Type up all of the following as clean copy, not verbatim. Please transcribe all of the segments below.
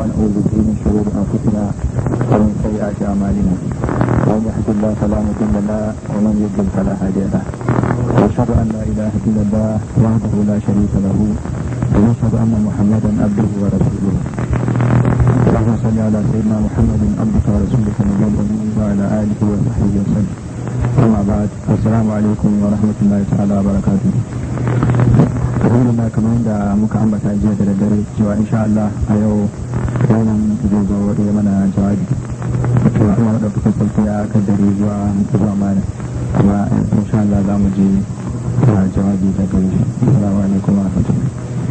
ونعوذ به من شرور أنفسنا ومن سيئات أعمالنا ومن يهد الله فلا مضل له ومن يضلل فلا هادي له وأشهد أن لا إله إلا الله وحده لا شريك له وأشهد أن محمدا عبده ورسوله اللهم صل على سيدنا محمد عبدك ورسولك النبي الأمي وعلى آله وصحبه وسلم أما بعد السلام عليكم ورحمة الله تعالى وبركاته. alhamdulillah kamar yadda muka ambata jiya da daddare cewa insha Allah a yau wannan zai zo ya mana jawabi to Allah da kuka sauki ya kaddare zuwa mana amma insha Allah za mu je jawabi da gare shi. Assalamu alaikum wa rahmatullahi.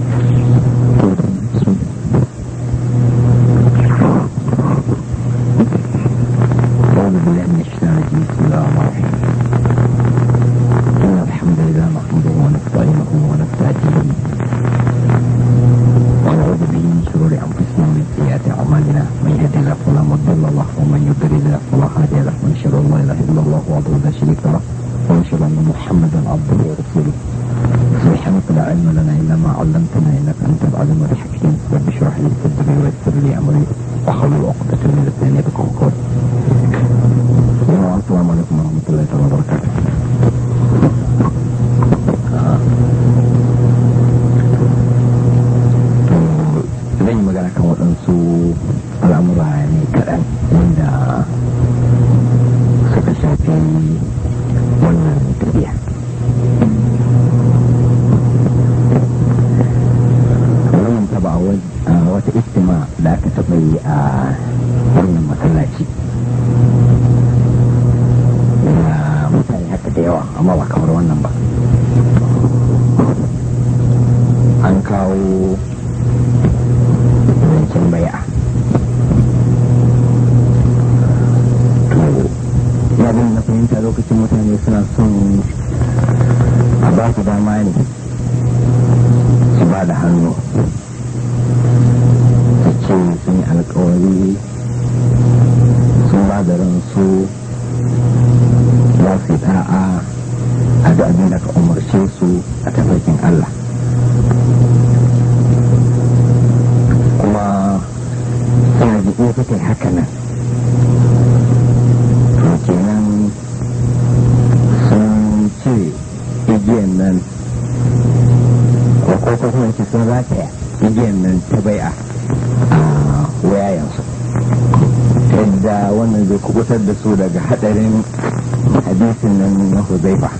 da su daga hadarin hadisin nan na Huzaifa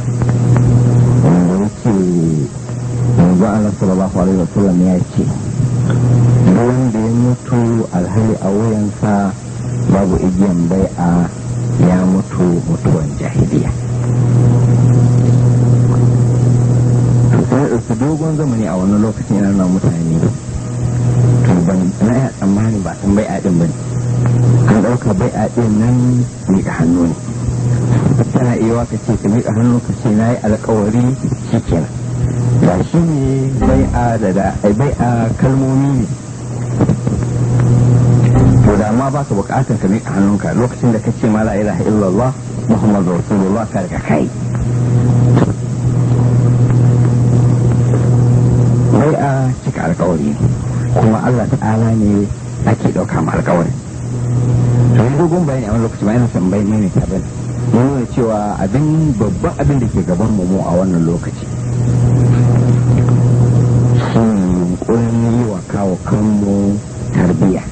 wanda yake manzo Allah sallallahu alaihi wasallam ya ce wanda ya mutu alhali a wuyansa babu igiyan bai'a ya mutu mutuwan jahiliya. su dogon zamani a wani lokacin yana nuna mutane to ban na ya tsammani ba san bai'a din bane an ɗauka bai'a ɗin nan miƙa hannu ne tana iya ka ce ka miƙa hannu ka ce na yi alƙawari shi kenan ba shi ne bai'a kalmomi ne to da ma ba ka buƙatar ka miƙa hannunka lokacin da ka ce ma la ilaha illallah muhammadu rasulullah ka riga kai bai'a cika alƙawari kuma Allah ta'ala ne ake ɗauka ma alƙawari. Wani dogon bayani a wani lokaci bayan tambayi ne ta bane ya nuna cewa babban abin da ke gaban mu a wannan lokaci shi yunkurin yi wa kawo kanmu tarbiyya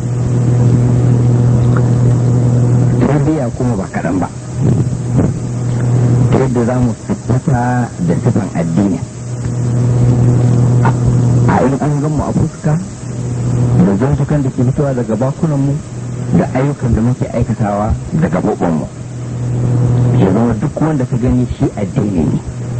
kuma ba kaɗan ba ta yadda za mu fita da sifan addini a in an gamu a fuska da zantukan da ke fitowa daga bakunanmu da ayyukan da muke aikatawa da gaɓoɓinmu ya zama duk wanda ka gani shi addini ne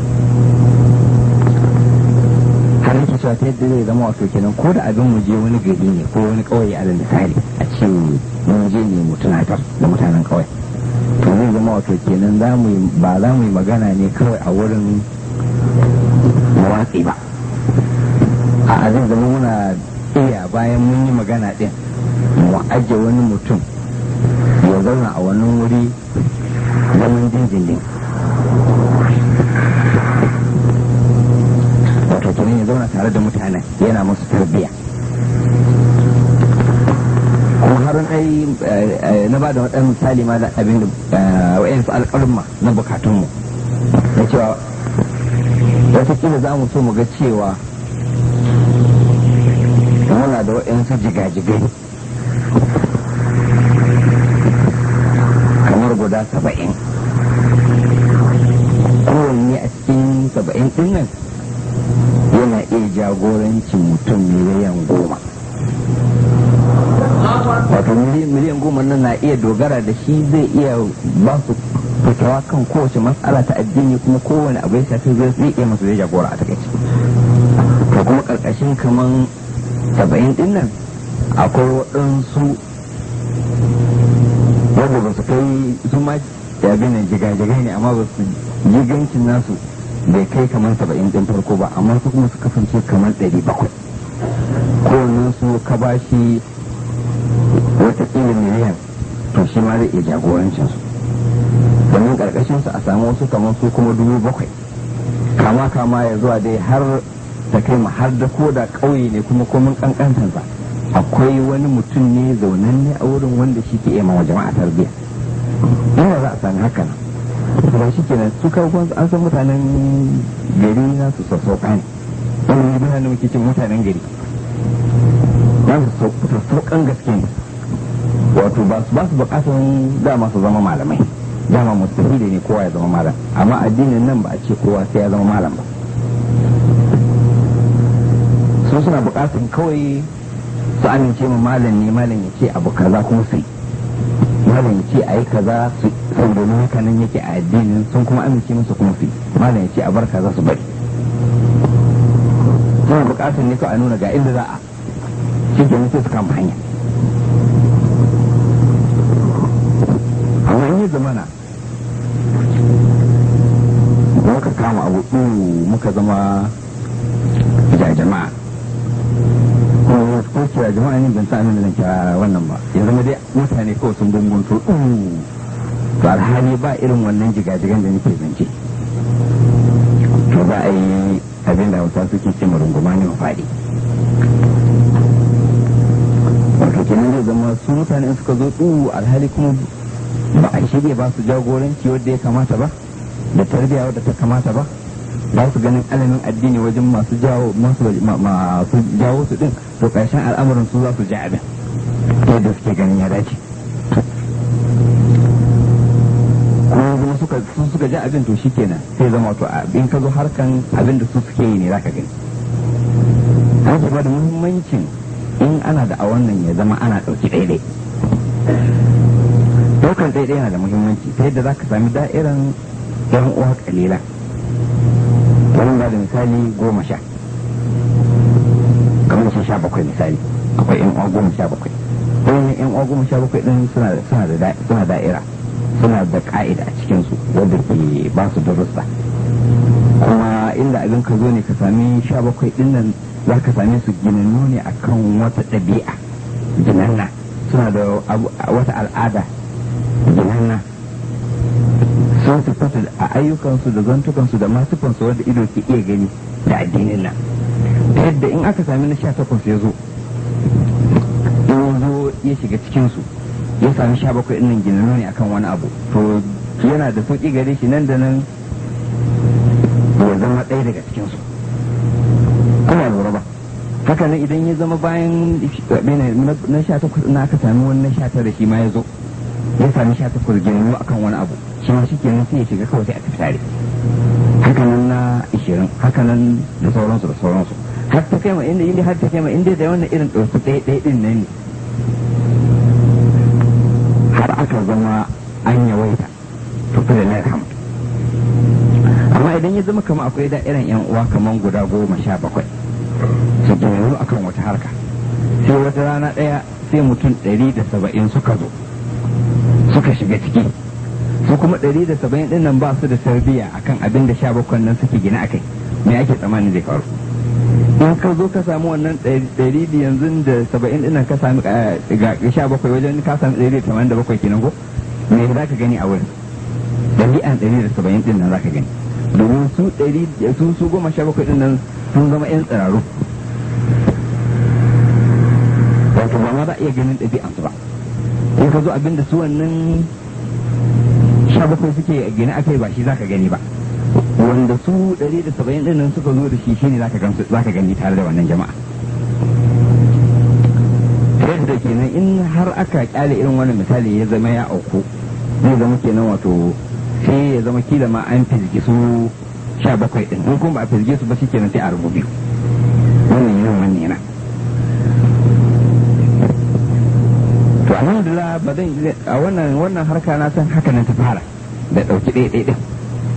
har yake cewa ta yadda zai zama wato kenan ko da abin mu je wani gari ne ko wani ƙauye a misali a ce mun je ne mu tunatar da mutanen ƙauye to zai zama wato kenan ba za mu yi magana ne kawai a wurin mawatsi ba a zai zama muna iya bayan mun yi magana ɗin mu ajiye wani mutum ya zauna a wannan wuri zaman jinjin wato kenan ya zauna tare da mutanen yana musu tarbiyya kuma har na ba da waɗannan misali ma da abin da wa'yansu alƙalma na bukatunmu na cewa watakila za mu so mu ga cewa muna da wa'yansu jigajigai kamar guda 70 kowanne a cikin 70 ɗin nan yana iya jagorancin mutum miliyan 10. Wato miliyan 10 nan na iya dogara da shi, zai iya ba su fitawa kan kowace matsala ta addini, kuma kowane abu ya shafi zai iya masu zai jagora a takaice. To kuma karkashin kaman 70 din nan akwai waɗansu wanda ba su kai su ma yabi nan jigajigai ne, amma ba su jigancin nasu bai kai kamar 70 din farko ba, amma su kuma su kasance kamar 700. kowannen su ka ba shi watakila miliyan, to shi ma zai iya jagorancin su. domin karkashin su a samu wasu kamar su kuma 7,000 kama ya zuwa dai har ta kai ma har da koda ƙauye ne kuma komin kankantansa akwai wani mutum ne zaunanne a wurin wanda shi ke ma jama'a tarbiyya. ina za a sami haka nan ba shi kenan su kawai an san mutanen gari na su sassauƙa ne, wani ne da muke cin mutanen gari na su sassauƙan gaske ne. wato ba su buƙatan dama su zama malamai, dama mustahili ne kowa ya zama malam, amma addinin nan ba a ce kowa sai ya zama malam ba. su suna buƙatan kawai su amince ma malam ne, malam ya ce abu kaza kuma sai malam ya ce a yi kaza su domin haka nan yake a addinin, sun kuma amince musu kuma sai malam ya ce a bar kaza su bari. suna buƙatan ne kawai a nuna ga inda za a shi ke sai su kama hanya. amma in yi zamana muka kama abu muka zama jama'a ko kira jama'a ne ban sa da zan kira wannan ba, ya zama dai mutane kawai sun gungun to to alhali ba irin wannan jigajigan da nake zance, to za a yi abin da hausa suke ce runguma ne mafaɗi. wato kenan zai zama su mutane suka zo alhali kuma ba a shirya ba su jagoranci wadda ya kamata ba, da tarbiyya wadda ta kamata ba, ba su ganin alamin addini wajen masu jawo su din, to ƙarshen al'amuran su za su ji abin yadda suke ganin ya dace. kuma suka ji abin to shi kenan sai zama to in ka zo harkan abin da su suke yi ne za ka gani. an ba da muhimmancin in ana da a wannan ya zama ana ɗauki daidai. ɗaukan daidai yana da muhimmanci ta yadda za ka sami da'iran yan uwa kalila. wani ba da misali 10 kamar 17 misali, akwai yan uwa 17. wani yan uwa 17 din suna da'ira, suna da ka'ida a cikinsu wadda ke ba su darussa. kuma inda abin ka zo ne ka sami 17 din nan za ka same su ginannu ne akan wata ɗabi'a ginanna, suna da wata al'ada ginanna, sun sifata a ayyukansu da zantukansu da masufansu wadda ido ke iya gani da addinin nan. ta yadda in aka sami na 18 ya zo ya shiga cikinsu ya sami 17 ɗin nan ginannu ne akan wani abu, to yana da sauƙi gare shi nan da nan ya zama ɗaya daga cikinsu. ana lura ba haka nan idan ya zama bayan na 18 na aka sami wani na 19 shi ma ya zo ya sami 18 ginannu akan wani abu, shi ma shi kenan sai ya shiga kawai sai a tafi tare. haka nan na 20 haka nan da sauransu har ta kai ma inda da wannan irin ɗauki ɗaya ɗin nan ne har aka zama an yawaita to fa lillahi alhamd. amma idan ya zama kama akwai da'iran yan uwa kaman guda 17 su ginaru akan wata harka, sai wata rana ɗaya sai mutum 170 suka shiga ciki, su kuma 170 din nan ba su da tarbiyya akan abin da 17 nan suke gina akai, me ake tsammanin zai faru? in ka zo ka samu wannan 100 yanzu da 70 din nan ka sami ga 17 wajen ka sami 187 kenan ko me za ka gani a wurin? ɗabi'an 170 din nan za ka gani, domin su 17 din nan sun zama 'yan tsiraru. wato ba ma za a a iya ganin ɗabi'ansu ba. In ka zo abinda su wannan 17 suke gani akai ba shi zaka gani ba, wanda su 170 din nan suka zo da shi shine zaka gani tare da wannan jama'a. Yadda kenan in har aka kyale irin wannan misali ya zama ya auku, zai zama kenan wato sai ya zama kila ma an fizgi su 17 din, in kuma ba a fizge su ba shi kenan sai a rubu biyu. Wannan yin wannan yana to alhamdulillah ba zan a wannan harka na san haka nan ta fara da dauki ɗaya ɗaya ɗin.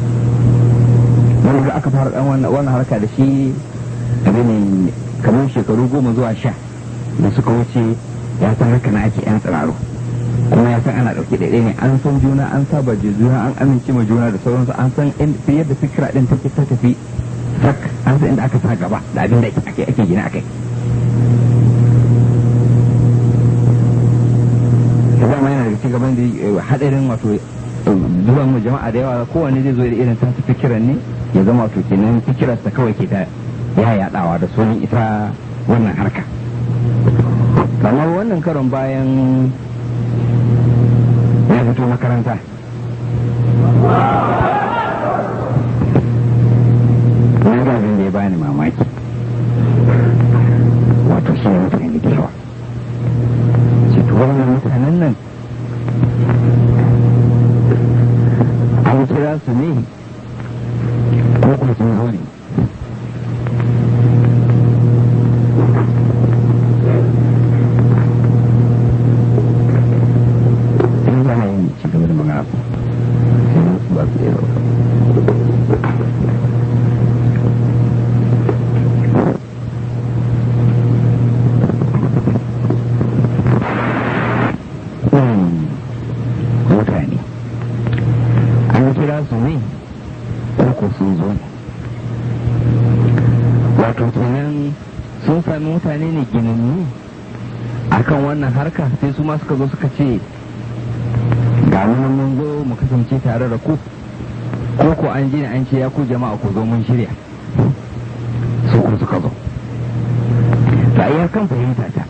Wanda aka fara dan wannan harka da shi abin kamar shekaru 10 zuwa 10 da suka wuce, ya san haka na ake yan tsiraro, kuma ya san ana dauki ɗaya ne, an san juna, an saba juna, an amince ma juna da sauransu, an san yadda fikira din take ta tafi sak, an san inda aka sa gaba da abin da ake gina akai. Zama yana daga cikin gaban da hadarin wato zuwan mu jama'a da yawa, kowanne zai zo da irin tasu fikiran ne, ya zama wato kenan fikirarsa kawai ke ta ya yadawa da sunan ita wannan harka. Kamar wannan karon bayan ya fito makaranta, na ga abin da ya bani mamaki, wato shi ne mutane da yawa. Cikin wannan mutanen nan an kira su ne ko kuma sun zo ne? Sun zana yin ci gaba da magana sai su ba su iya zauka. Mutane an kira su ne ko sun zo ne, wato kenan sun sami mutane ne ginannu akan wannan harka, sai su ma suka zo suka ce ga mun zo mu kasance tare da ku, ko an ji an ce ya ku jama'a ku zo mun shirya, su ku suka zo. Ta iya kan fahimta ta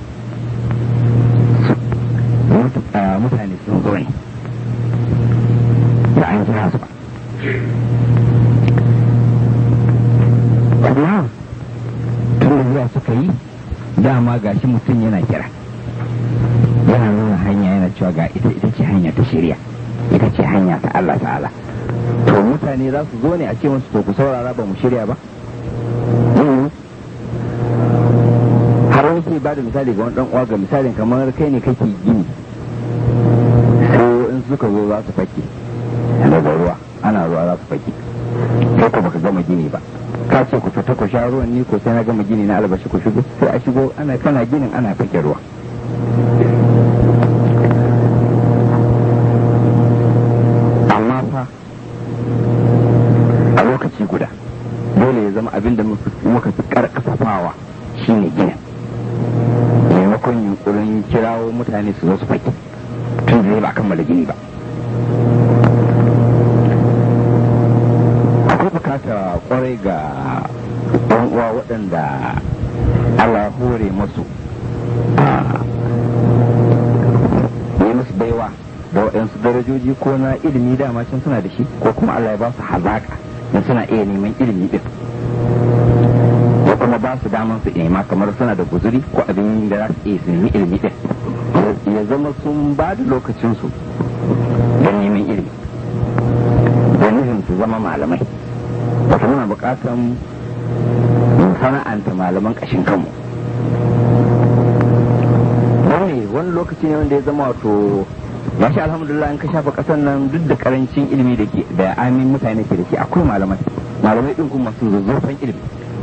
mutane sun zo ne da an kira su ba, kuma tun da zuwa suka yi dama gashi mutum yana kira, yana nuna hanya, yana cewa ga ita ce hanya ta shirya, ita ce hanya ta Allah ta'ala. To mutane za su zo ne a ce musu to ku saurara ba mu shirya ba? Har wani ke ba da misali ga wani dan uwa, ga misalin kamar kai ne kake gini, sai in suka zo za su fake daga ruwa, ana ruwa za su fake, kai ko baka gama gini ba, ka ce ku fita ku sha ruwan, ni ko sai na gama gini na albashi ku shigo, sai a shigo ana kana ginin ana fake ruwa. Amma fa a lokaci guda dole ya zama abin da muka fi karkafawa shine ginin, maimakon yunkurin kirawo mutane su zo su fake tun da ba kammala gini ba. Akwai bukata kwarai ga ɗan uwa waɗanda Allah hore masu yi musu baiwa da waɗansu darajoji ko na ilimi dama can suna da shi, ko kuma Allah ya ba su hazaka don suna iya neman ilimi din, ko kuma ba su daman su nema kamar suna da guzuri ko abin da za su iya su nemi ilimi din, ya zama sun ba da lokacinsu don neman ilimi, don nufin su zama malamai. Wata muna bukatan sana'anta malaman ƙashin kanmu. Wani lokaci ne wanda ya zama wato mashi alhamdulillah in ka shafa ƙasar nan duk da karancin ilimi da ke da amin mutane ke da ke, akwai malamai ɗin kuma masu zazzafan ilimi.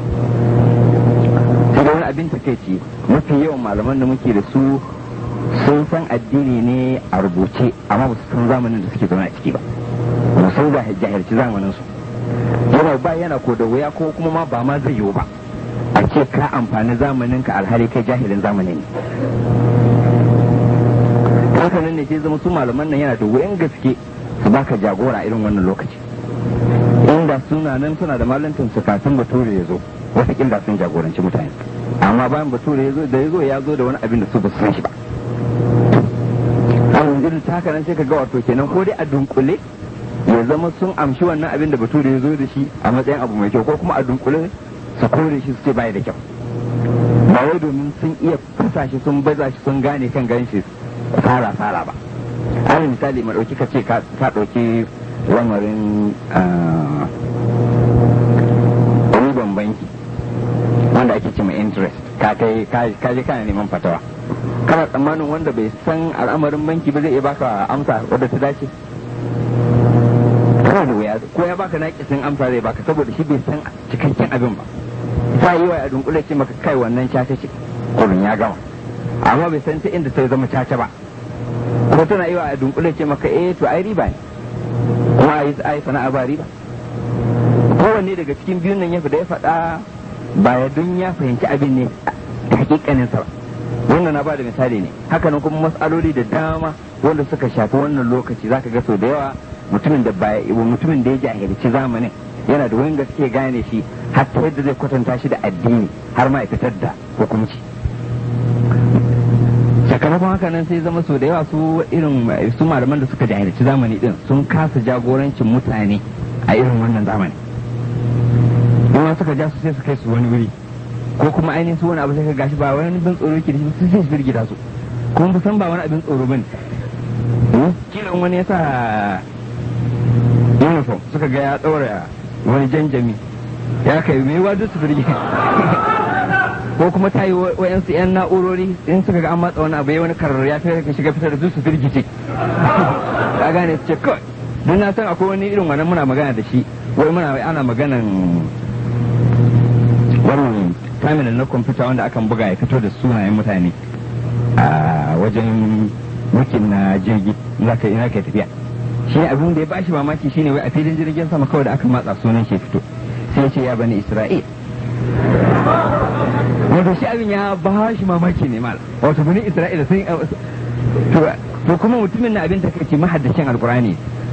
Sai da wani abin takaici, mafi yawan malaman da muke da su sun san addini ne a rubuce, amma ba su san zamanin da suke zaune a ciki ba, ba su da jahilci zamanin su. Yana ko da wuya, ko kuma ma ba ma zai yiwu ba a ce ka amfani zamanin ka alhali kai jahilin zamanin ne. Hakanan ne sai zama su malaman nan yana da wuyan gaske su baka jagora irin wannan lokaci, inda suna nan suna da malantin su kafin bature ya zo wataƙila sun jagoranci mutane, amma bayan bature ya zo ya zo da wani abin da su ba su san shi ba, irin ta haka nan sai ka ga wato kenan ko dai a dunkule ya zama sun amshi wannan abin da bature ya zo da shi a matsayin abu mai kyau, ko kuma a dunkule su kore shi su ce bai da kyau, ba wai domin sun iya fasa shi sun baza shi sun gane kan ganshi fara ba. alal misali ma dauki ka ce ka dauki lamarin riban banki wanda ake ce mai interest, ka je kana neman fatawa, kana tsammanin wanda bai san al'amarin banki ba zai iya baka amsa wadda ta dace? kana da wuya, ko ya baka naƙisin amsa zai baka saboda shi bai san cikakken abin ba. ta yi wa a dunkule ce maka kai wannan caca ce kurin ya gama, amma bai san ta inda ta zama caca ba. ko tana yi wa a dunkule ce maka to ai riba ne, kuma ai sana'a ba riba. kowanne daga cikin biyun nan ya faɗa ba ya don ya fahimci abin ne da hakikanin sa ba. wannan na ba da misali ne. haka nan kuma mas'aloli da dama wanda suka shafi wannan lokaci zaka ga sau da yawa mutumin da ya jahilci zamanin yana da wani gaske gane shi hatta yadda zai kwatanta shi da addini har ma ya fitar da hukunci. sakamakon haka nan sai zama sau da yawa su malaman da suka jahilci zamani din sun kasa jagorancin mutane a irin wannan zamani. kuma suka ja su sai su kai su wani wuri, ko kuma ainihin su wani abu sai ka gashi ba wani bin tsoro ke da shi sai su firgita su, kuma san ba wani abin tsoro bane. kiran wani ya sa uniform suka ga ya ɗaura wani janjami ya kai mai wadu su firgita, ko kuma ta yi wa'yansu 'yan na'urori in suka ga an matsa wani abu ya wani karar ya fi shiga fitar da su firgice. ka gane su ce kawai don na san akwai wani irin wannan muna magana da shi, wai ana maganan wannan terminal na kwamfuta wanda akan buga ya fito da sunayen mutane a wajen mukin na jirgi ina kai tafiya. shi abin da ya bashi mamaki shine wai a filin jirgin sama kawai da aka matsa sunan shi fito sai ya ce ya bani Isra'il. wato shi abin ya ba shi mamaki ne mal, wato bani Isra'ila sun to kuma mutumin na abin da kake mahaddacin alkurani.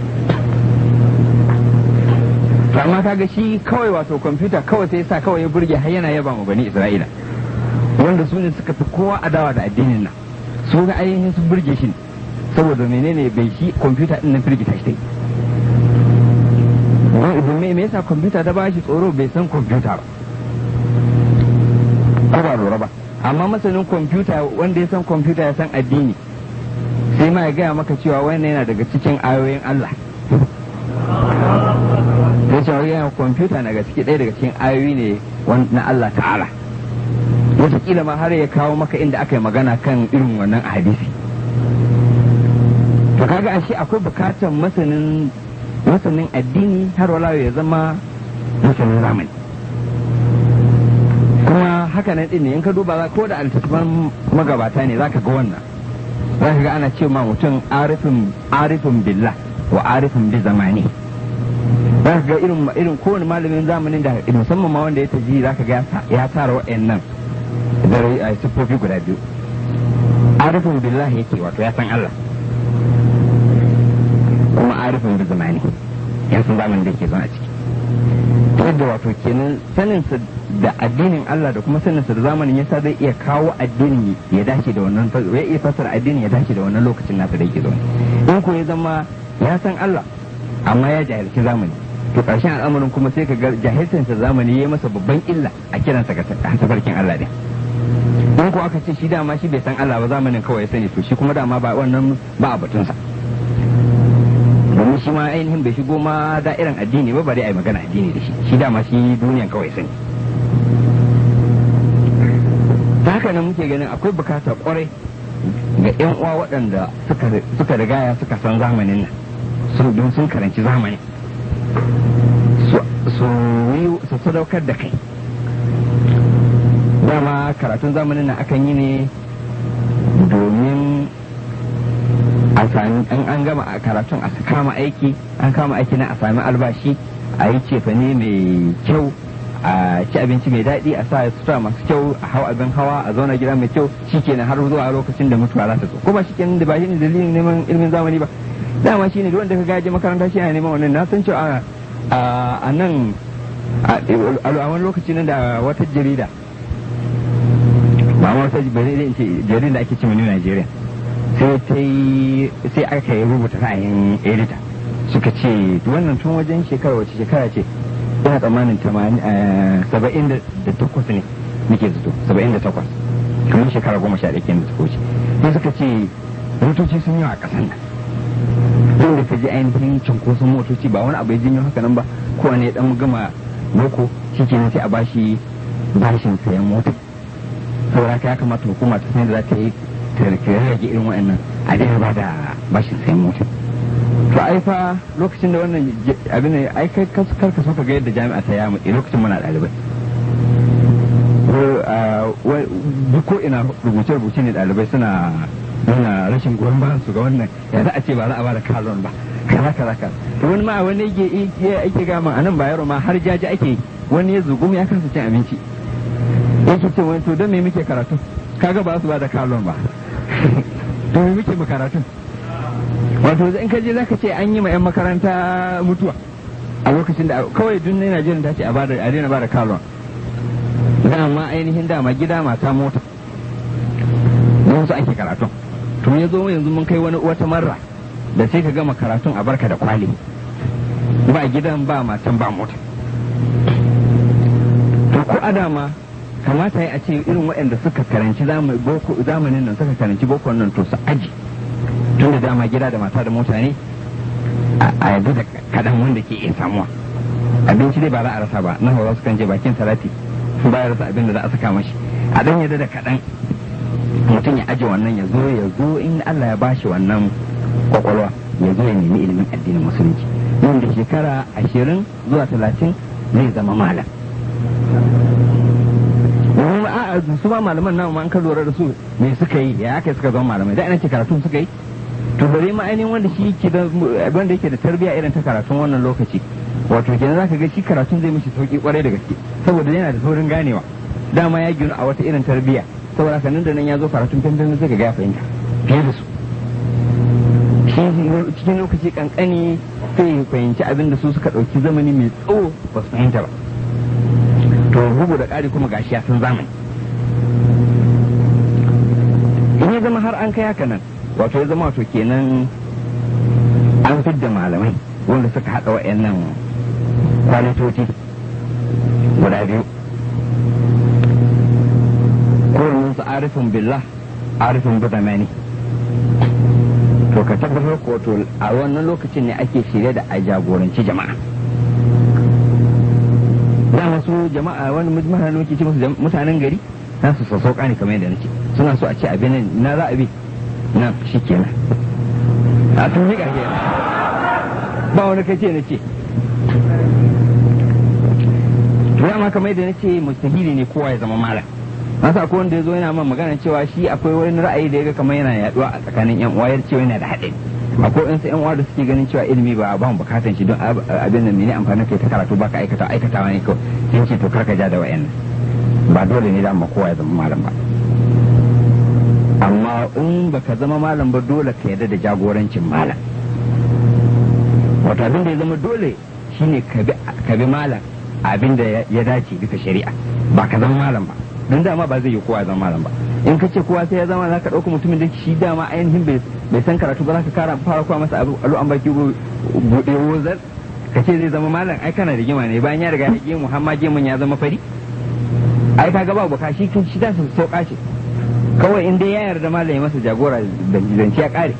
to amma kaga shi kawai wato kwamfuta kawai sai sa kawai ya burge har yana yaba ma bani Isra'ila wanda su ne suka fi kowa adawa da addinin nan, su ga ainihin sun burge shi saboda menene bai shi kwamfuta din nan firgita shi me yasa kwamfuta ta ba shi tsoro? bai san kwamfuta ba lura ba. amma masanin kwamfuta wanda ya san kwamfuta ya san addini sai ma ya gaya maka cewa wannan yana daga cikin ayoyin Allah. ya ce yana kwamfuta na gaske ɗaya daga cikin ayoyi ne na Allah ta'ala. wataƙila ma har ya kawo maka inda aka yi magana kan irin wannan hadisi. to kaga ashe akwai bukatar masanin addini har wala ya zama masanin zamani. kuma haka nan din ne in ka duba ko da altattafan magabata ne zaka ga wannan, zaka ga ana cewa mutum arifin billah wa arifin bi zamani. zaka ga irin kowane malamin zamanin da musamman ma wanda ya taji zaka ga ya tara wa'annan da siffofi guda biyu. arifin billah yake wato ya san Allah, kuma arifin bi zamani ya san zamanin da yake zuwa a ciki. yadda wato kenan saninsa da addinin Allah da kuma saninsa da zamanin yasa zai iya kawo addini ya dace da wannan, ya iya fassara addini ya dace da wannan lokacin nasa da yake zaune. in ko ya zama ya san Allah amma ya jahilci zamani, to ƙarshen al'amarin kuma sai ka ga jahilcinsa zamani ya masa babban illa a kiransa ga tafarkin Allah din. in ko aka ce shi dama shi bai san Allah ba, zamanin kawai ya sani, to shi kuma dama ba wannan ba a batunsa, domin shi ma ainihin bai shigo ma da'iran addini ba bare a yi magana addini da shi dama shi duniyan kawai sani. ta haka nan muke ganin akwai bukata kwarai ga 'yan uwa waɗanda suka rigaya suka san zamanin nan, don sun karanci zamani su sadaukar da kai. dama karatun zamanin nan akan yi ne domin an gama a karatun a kama aiki na a sami albashi, a yi cefane mai kyau, a ci abinci mai daɗi, a sa sutura masu kyau, a hau abin hawa, a zauna gida mai kyau, shikenan har zuwa lokacin da mutuwa za ta zo. ko ba shikenan da ba shi ne dalilin neman ilimin zamani ba. dama shi ne duk wanda ka gaje makaranta shi yana neman wannan. na san cewa a nan a wani lokaci nan da wata jarida, ba ma wata jarida ake ce New Nigeria, sai aka yi rubuta ra'ayin edita suka ce wannan tun wajen shekara wace shekara ce ina tsammanin 78 ne nake zato 78 kamar shekara 11 kenan da suka wuce sai suka ce motoci sun yi a ƙasan nan inda ka ji ainihin cunkoson motoci ba wani abu ya jinyo haka nan ba kowane dan gama boko shi kenan sai a bashi bashin sayan mota saboda ya kamata hukuma ta san da za ta yi ta rage irin waɗannan a daina ba da bashin sayan mota to ai fa lokacin da wannan abin ne ai kai karka so ka ga yadda jami'a ta yamu lokacin muna ɗalibai ko ina rubuce-rubuce ne ɗalibai suna nuna rashin goyon bayan su ga wannan ya za a ce ba za a bada kalon ba kaza to wani ma wani ake gama a nan bayero ma har jaji ake wani ya zugum ya kasa cin abinci yake ce wani to don me muke karatu kaga ba su bada kalon ba to me muke mu karatu wato in ka je zaka ce an yi ma yan makaranta mutuwa a lokacin da kawai dun ne Najeriya ta ce a daina bada kalon dama ainihin dama gida mata mota don su ake karatun tun ya zo yanzu mun kai wata marra da sai ka gama karatun a barka da kwali ba gidan ba matan ba mota to ko adama kamata ya a ce irin waɗanda suka karanci zamanin nan suka karanci boko nan to su aji tun da dama gida da mata da mota ne a yanzu da kaɗan wanda ke iya samuwa abinci dai ba za a rasa ba na hauwa su kan je bakin salati ba ya rasa abin da za a saka mashi a dan yadda da kaɗan mutum ya aje wannan ya zo in Allah ya bashi wannan kwakwalwa ya zo ya nemi ilimin addinin musulunci nan da shekara 20 zuwa 30 zai zama malam su ba malaman nan ma an ka lura da su me suka yi ya aka suka zama malamai da ina ce karatun suka yi to bare ma ainihin wanda yake da tarbiyya irin ta karatun wannan lokaci wato kenan zaka ga shi karatun zai mishi sauki kwarai da gaske saboda yana da saurin ganewa dama ya ginu a wata irin tarbiyya saboda haka nan da nan ya zo karatun fentin sai ka ga ya fahimta fiye da su cikin lokaci kankani sai ya fahimci abin da su suka ɗauki zamani mai tsawo ba su fahimta ba to bugu da ƙari kuma gashi ya san zamani in ya zama har an kai haka nan wato ya zama wato kenan an fidda malamai wanda suka haɗa wa'annan kwalitoci guda biyu kowanne su arifin billah arifin budamani to ka tabbatar ko to a wannan lokacin ne ake shirye da a jagoranci jama'a da wasu jama'a wani mutane ke ce musu mutanen gari na su sassauka ne kamar yadda nace suna so a ce abin nan na za a bi na shi kenan a tun yi ƙarfi ba wani kace na ce dama kamar yadda nace mustahili ne kowa ya zama malam nasa akwai wanda ya zo yana man magana cewa shi akwai wani ra'ayi da ya ga kamar yana yaduwa a tsakanin yan uwa cewa yana da haɗari akwai wasu yan uwa da suke ganin cewa ilimi ba mu bukatan shi don abin nan ne amfani kai ta karatu baka aikatawa ne kawai sai ce to karka ja da wayannan ba dole ne da amma kowa ya zama malam ba amma in baka zama malam ba dole ka yarda da jagorancin malam wato abin da ya zama dole shine ka bi malam abin da ya dace bisa shari'a ba ka zama malam ba don dama ba zai yi kowa zama malam ba in ka ce kowa sai ya zama za ka ɗauka mutumin da shi dama ainihin bai san karatu ba za ka fara kowa masa alu an baki buɗe wozar ka ce zai zama malam ai kana da gima ne bayan ya riga ya gemu har ma gemun ya zama fari ai ka ga babu ka shi da su sauka ce kawai in dai ya yarda malam ya masa jagora da zance ya kare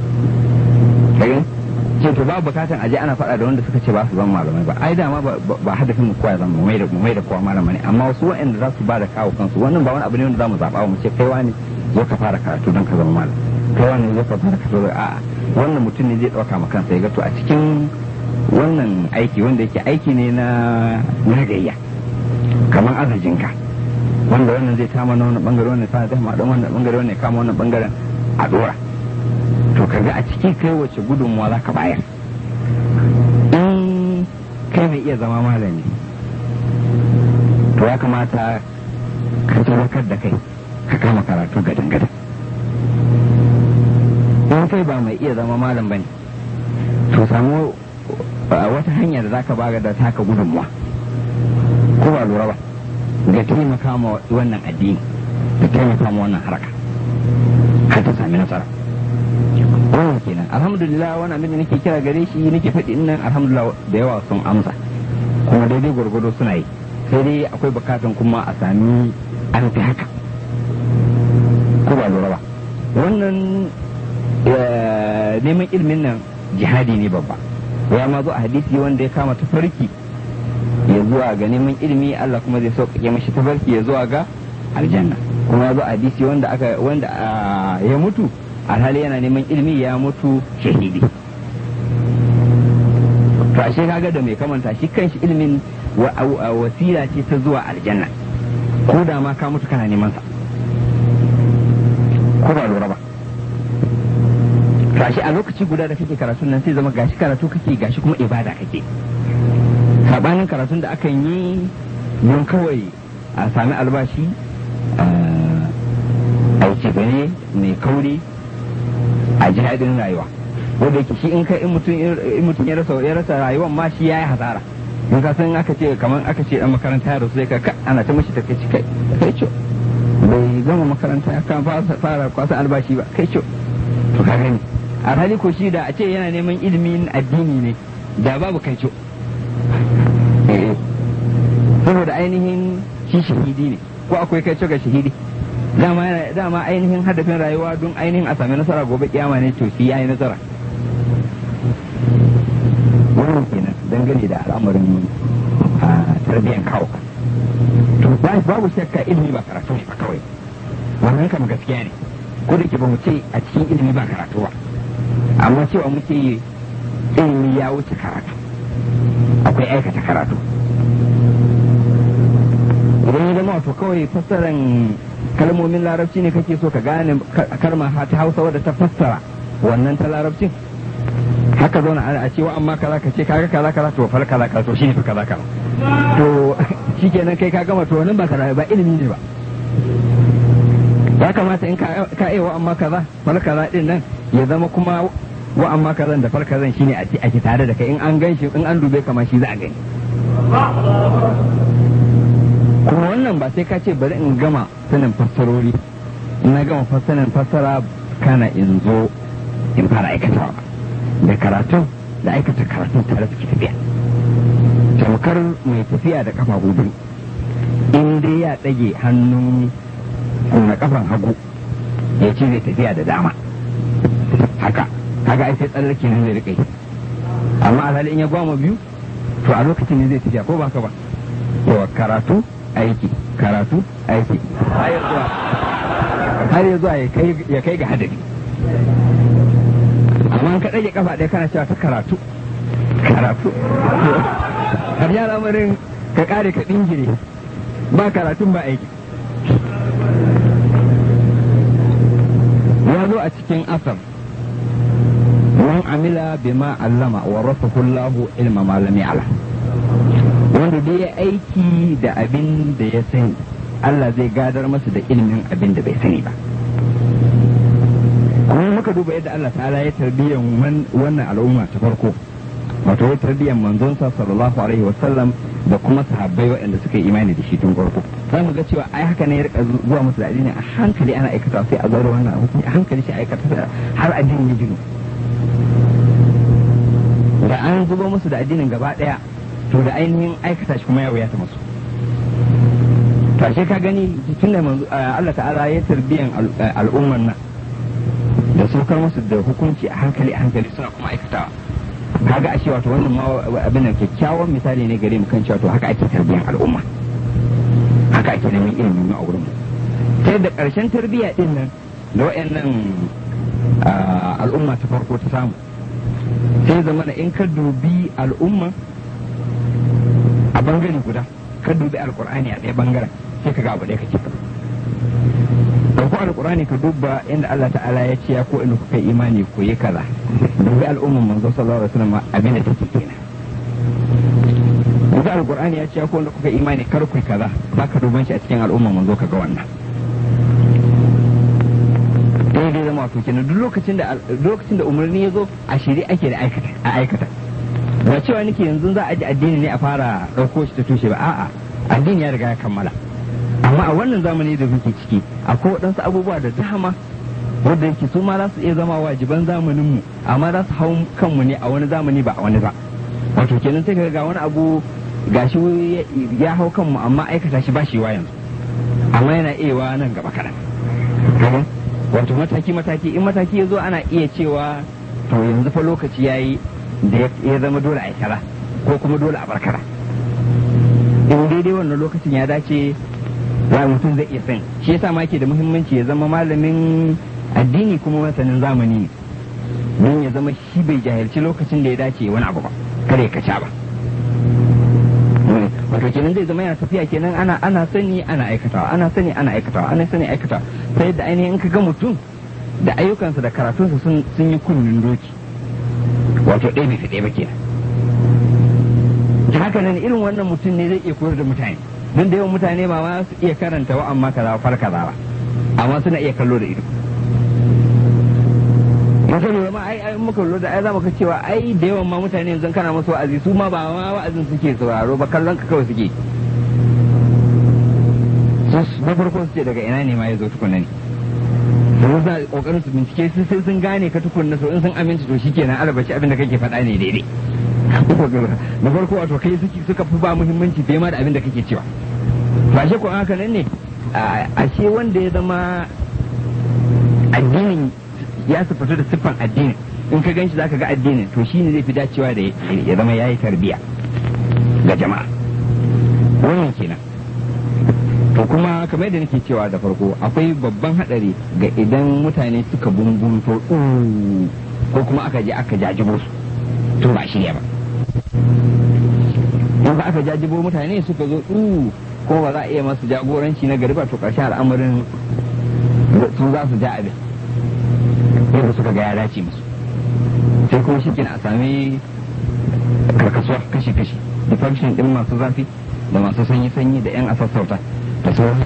ce to babu bukatan aje ana faɗa da wanda suka ce ba su zama malamai ba ai dama ba hadafin mu kowa ya zama mai da kowa malama ne amma wasu waɗanda za su ba da kawo kansu wannan ba wani abu ne wanda za mu zaɓa mu ce kai wani zo ka fara karatu don ka zama malam kai wani zo ka fara karatu a'a wannan mutum ne zai ɗauka ma kansa ya ga to a cikin wannan aiki wanda yake aiki ne na gayya kamar azajinka wanda wannan zai kama na wannan bangare wannan sa ta ma dan wannan bangare wannan kama wannan bangaren a dora to kaga a cikin kai wace gudunmuwa za ka bayar in kai mai iya zama malami to ya kamata ka sadaukar da kai ka kama karatu gadan-gadan in kai ba mai iya zama malam bane to samu wata hanya da za ka baga da taka gudunmuwa ko ba lura ba ga taimaka ma wannan addini da taimaka ma wannan haraka har ta sami nasara wannan kenan. Alhamdulillah wannan abin da nake kira gare shi nake faɗi nan alhamdulillah da yawa sun amsa kuma daidai gwargwado suna yi, sai dai akwai bukatan kuma a sami an fi haka ko ba lura ba. Wannan neman ilimin nan jihadi ne babba, ya ma zo a hadisi wanda ya kama tafarki ya zuwa ga neman ilimi Allah kuma zai sauƙaƙe mashi tafarki ya zuwa ga aljanna. Kuma ya zo a hadisi wanda ya mutu alhali yana neman ilimi ya mutu shahidi. To ashe kaga da mai kamanta shi kanshi ilimin wasila ce ta zuwa aljanna, ko da ma ka mutu kana neman sa ko ba lura ba. Gashi a lokaci guda da kake karatun nan sai zama gashi karatu kake gashi kuma ibada kake, sabanin karatun da akan yi don kawai a sami albashi a gane mai kauri a jihadin rayuwa, wanda yake shi in mutum ya rasa rayuwan ma shi yayi hasara. in ka san aka ce kamar aka ce dan makaranta ya rasu sai ka ana ta mishi take ci kai ce bai gama makaranta ya kan fara kwasa albashi ba kai ce to ka gani alhali ko shi da a ce yana neman ilimin addini ne da babu kai ce saboda ainihin shi shahidi ne ko akwai kai ce ga shahidi dama ainihin hadafin rayuwa don ainihin a sami nasara gobe kiyama ne to shi yayi nasara. Wannan kenan dangane da al'amarin tarbiyyar kawo. To babu shakka ilimi ba karatu ne ba kawai, wannan kama gaskiya ne, ko da ke ba mu ce a cikin ilimi ba karatu ba, amma cewa mu ce ilimi ya wuce karatu, akwai aikata karatu. Idan ya zama wato kawai fassaran kalmomin larabci ne kake so ka gane kalma ta Hausa wadda ta fassara wannan ta larabcin, haka zauna a cewa amma kaza ka ce kaga kaza to far kaza to shine fa kaza to shikenan kai ka gama to wannan ba kaza ba ilimi ne ba. Ya kamata in ka yi wa amma kaza far kaza din nan ya zama kuma wa amma kazan da far kazan shine a ki tare da kai, in an ganshi in an dube kama shi za a gani. Kuma wannan ba sai ka ce bari in gama sanin fassarori, in na gama sanin fassara kana in zo in fara aikatawa, da karatun da aikata karatun tare suke tafiya. Tamkar mai tafiya da kafa biyu, in dai ya ɗage hannun na kafan hagu ya ce zai tafiya da dama haka ai sai tsallake ne zai rika yi, amma alhali in ya gwama biyu to a lokacin ne zai tafiya ko ba ka ba. To karatu aiki har ya zuwa ya kai ga hadari. amma ka ɗage kafa ɗaya kana cewa ta karatu har ya lamarin ka ƙare ka ɗingire ba karatun ba aiki. ya zo a cikin asar man amila bima allama wa rasahu Allahu ilma ma lam ya'lam, wanda dai ya aiki da abin da ya sani Allah zai gadar masa da ilimin abin da bai sani ba. kuma muka duba yadda Allah ta'ala ya tarbiyyar wannan al'umma ta farko, wato ya tarbiyyar manzonsa sallallahu alaihi wasallam da kuma sahabbai waɗanda suka yi imani da shi tun farko, za mu ga cewa ai haka ne ya rika zuwa musu da addini a hankali ana aikata sai a zaura wannan hukumi a hankali shi aikata har addini ya gino. da an zuba musu da addinin gaba ɗaya to da ainihin aikata shi kuma ya wuyata musu. Tashe ka gani tun da Allah ta'ala ya tarbiyyar al'ummar nan da saukar musu da hukunci a hankali suna kuma aikatawa, kaga ashe wato wannan ma abin da kyakkyawan misali ne gare mu kan cewa to haka ake tarbiyyar al'umma, haka ake neman ilimin a wurin mu. Sai da ƙarshen tarbiyya din nan da wayannan al'umma ta farko ta samu, sai zamana in ka dubi al'umma a bangare guda ka dubi alqur'ani a ɗaya bangaren sai ka ga abu ɗaya kake ɗauko alƙur'ani ka duba inda Allah ta'ala ya ce ya ko inda kuka yi imani ku yi kaza, dubi al'umman manzo sallallahu alaihi wasallam abin da take kenan. Yanzu alƙur'ani ya ce ya ko inda kuka yi imani kar ku yi kaza, ba ka duban shi a cikin al'umman manzo ka ga wannan. Dai dai zama wato kenan duk lokacin da umarni ya zo a shirye ake da aikata. Ba cewa nake yanzu za a ji addini ne a fara ɗauko shi ta tushe ba, a'a addini ya riga ya kammala. Amma a wannan zamani da muke ciki akwai waɗansu abubuwa da dama wanda yake su ma za su iya zama wajiban zamanin mu amma za su hau kanmu ne a wani zamani ba a wani ba. Wato kenan sai ga wani abu gashi ya hau kanmu amma aikata shi ba shi wa yanzu amma yana iya wa nan gaba kaɗan. Wato mataki in mataki ya zo ana iya cewa to yanzu fa lokaci ya yi da ya zama dole a yi kaza ko kuma dole a bar kaza. In daidai wannan lokacin ya dace ya mutum zai iya san shi yasa ma ke da muhimmanci ya zama malamin addini kuma masanin zamani ne don ya zama shi bai jahilci lokacin da ya dace wani abu ba kada ya kaca ba. Wato kenan zai zama yana tafiya kenan ana sani ana aikatawa ana sani ana aikatawa ana sani aikatawa sai da ainihin ka ga mutum da ayyukansa da karatunsa sun yi kunnen doki wato ɗaya bai fi ɗaya ba kenan. Haka nan irin wannan mutum ne zai iya koyar da mutane don da yawan mutane ba ma su iya karanta wa amma kaza far kaza ba amma suna iya kallo da ido. Muka lura ma muka lura da za mu ga cewa da yawan ma mutane yanzu kana musu wa'azi su ma ba ma wa'azin suke sauraro ba kallon ka kawai suke. Na farko su ce daga ina ne ma ya zo tukunna ne. Sai za kokarin su bincike sai sun gane ka tukunna so in sun amince to shikenan albashi abin da kake faɗa ne daidai. Na farko wato kai suka fi ba muhimmanci fiye ma da abin da kake cewa. Ba shi ko haka nan ne ashe wanda ya zama addinin ya sifatu da siffan addinin in ka ganshi zaka ga addinin to shine zai fi dacewa da ya zama yayi tarbiya ga jama'a wannan kenan. To kuma kamar yadda nake cewa da farko akwai babban hadari ga idan mutane suka bungunto ko kuma aka je aka jajibo su to ba shirya ba. In ba aka jajibo mutane suka zo ko ba za a iya masu jagoranci na gari ba to ƙarshen al'amarin sun za su ja abin yadda suka ga ya dace musu sai kuma shi a sami karkasuwa kashi-kashi da function din masu zafi da masu sanyi-sanyi da 'yan asassauta da sauran.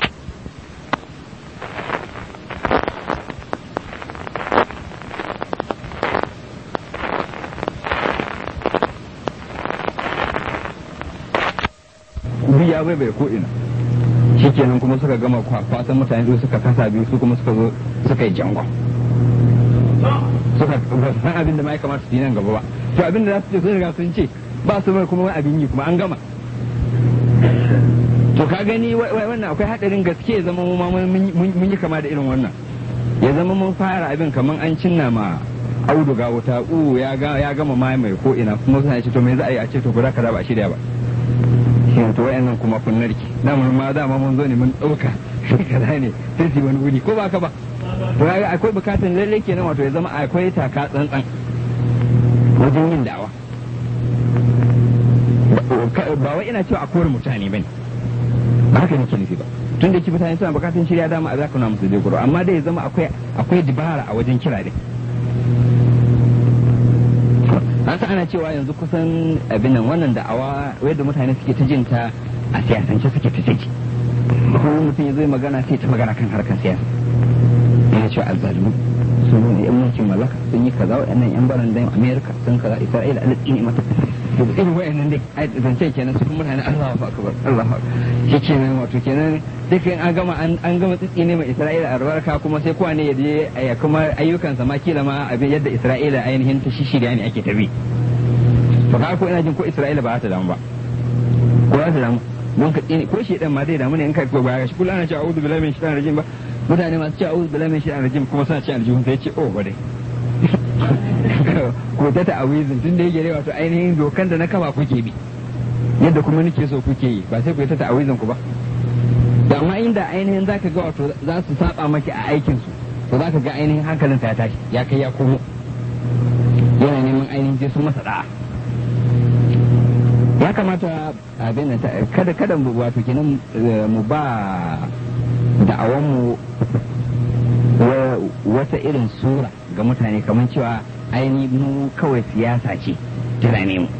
ya bai ko ina shikenan kuma suka gama kwasan mutane biyu suka kasa biyu su kuma suka zo suka yi jangon suka san abin da ma ya kamata su yi nan gaba ba to abin da za su ce sun riga sun ce ba su bar kuma abin yi kuma an gama to ka gani wannan akwai hadarin gaske ya zama mun yi kama da irin wannan ya zama mun fara abin kaman an cinna ma auduga wuta ya gama mai ko ina kuma suna ce to me za a yi a ce to guda kaza ba shirya ba shi to wayannan kuma kun narki dama mun zo ne mun dauka kaza ne sai su wani guri ko ba ka ba to akwai bukatun lalle kenan wato ya zama akwai taka tsantsan wajen yin da'awa ba wai ina cewa a kowar mutane bane ba haka nake nufi ba tun da ki mutane suna bukatun shirya dama a za ku na musu dai amma dai ya zama akwai dibara a wajen kira dai. Hasa ana cewa yanzu kusan abin nan wannan da'awa yadda mutane suke ta jinta a siyasance suke ta ciki kuma mutum ya zo magana sai ta magana kan harkar siyasa yana cewa azzalimu sun ne yan mulkin mallaka sun yi kaza waɗannan yan barandan amerika sun kaza isra'ila alatsi ne mata to irin waɗannan dai zance kenan su mutane allahu akbar allahu akbar shi kenan wato kenan dukkan an gama tsitsi ne mai isra'ila albarka kuma sai kowa ne ya je kuma ayyukansa ma kila ma abin yadda isra'ila ainihin ta shishirya ne ake tabi to ka ko ina jin ko isra'ila ba ta damu ba ko za ta damu don ka tsini ko shi dan ma zai damu ne in ka ko ba shi kullum ana cewa a'udhu billahi min shaitanir rajim ba mutane masu cewa a'udhu billahi min shaitanir rajim kuma suna cewa aljihun sai ce oh bare ko ta ta'awizin tun da yake wato ainihin dokan da na kama kuke bi yadda kuma nake so kuke yi ba sai ku ta ta'awizin ku ba da amma inda ainihin zaka ga wato za su saba maki a aikin su to zaka ga ainihin hankalin ta tashi ya kai ya komo yana neman ainihin je sun masa da'a ya kamata abin nan kada mu wato kenan mu ba da'awan mu wata irin sura ga mutane kamar cewa ainihin mu kawai siyasa ce tunane mu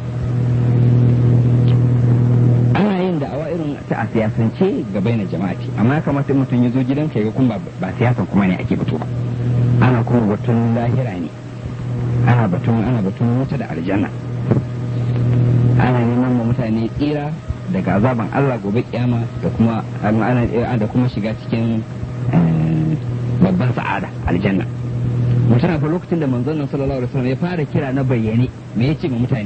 ana yin da'awa irin ta a siyasance ga bainar jama'ati amma ya kamata mutum ya zo gidanka ya ga kuma ba siyasan kuma ne ake fito ba ana kuma batun lahira ne ana batun wuta da aljanna ana neman ma mutane tsira daga azaban Allah gobe kiyama da kuma shiga cikin babban sa'ada aljanna. Mutuna fa lokacin da manzon nan sallallahu alaihi wasallam ya fara kira na bayyane me yace ma mutane?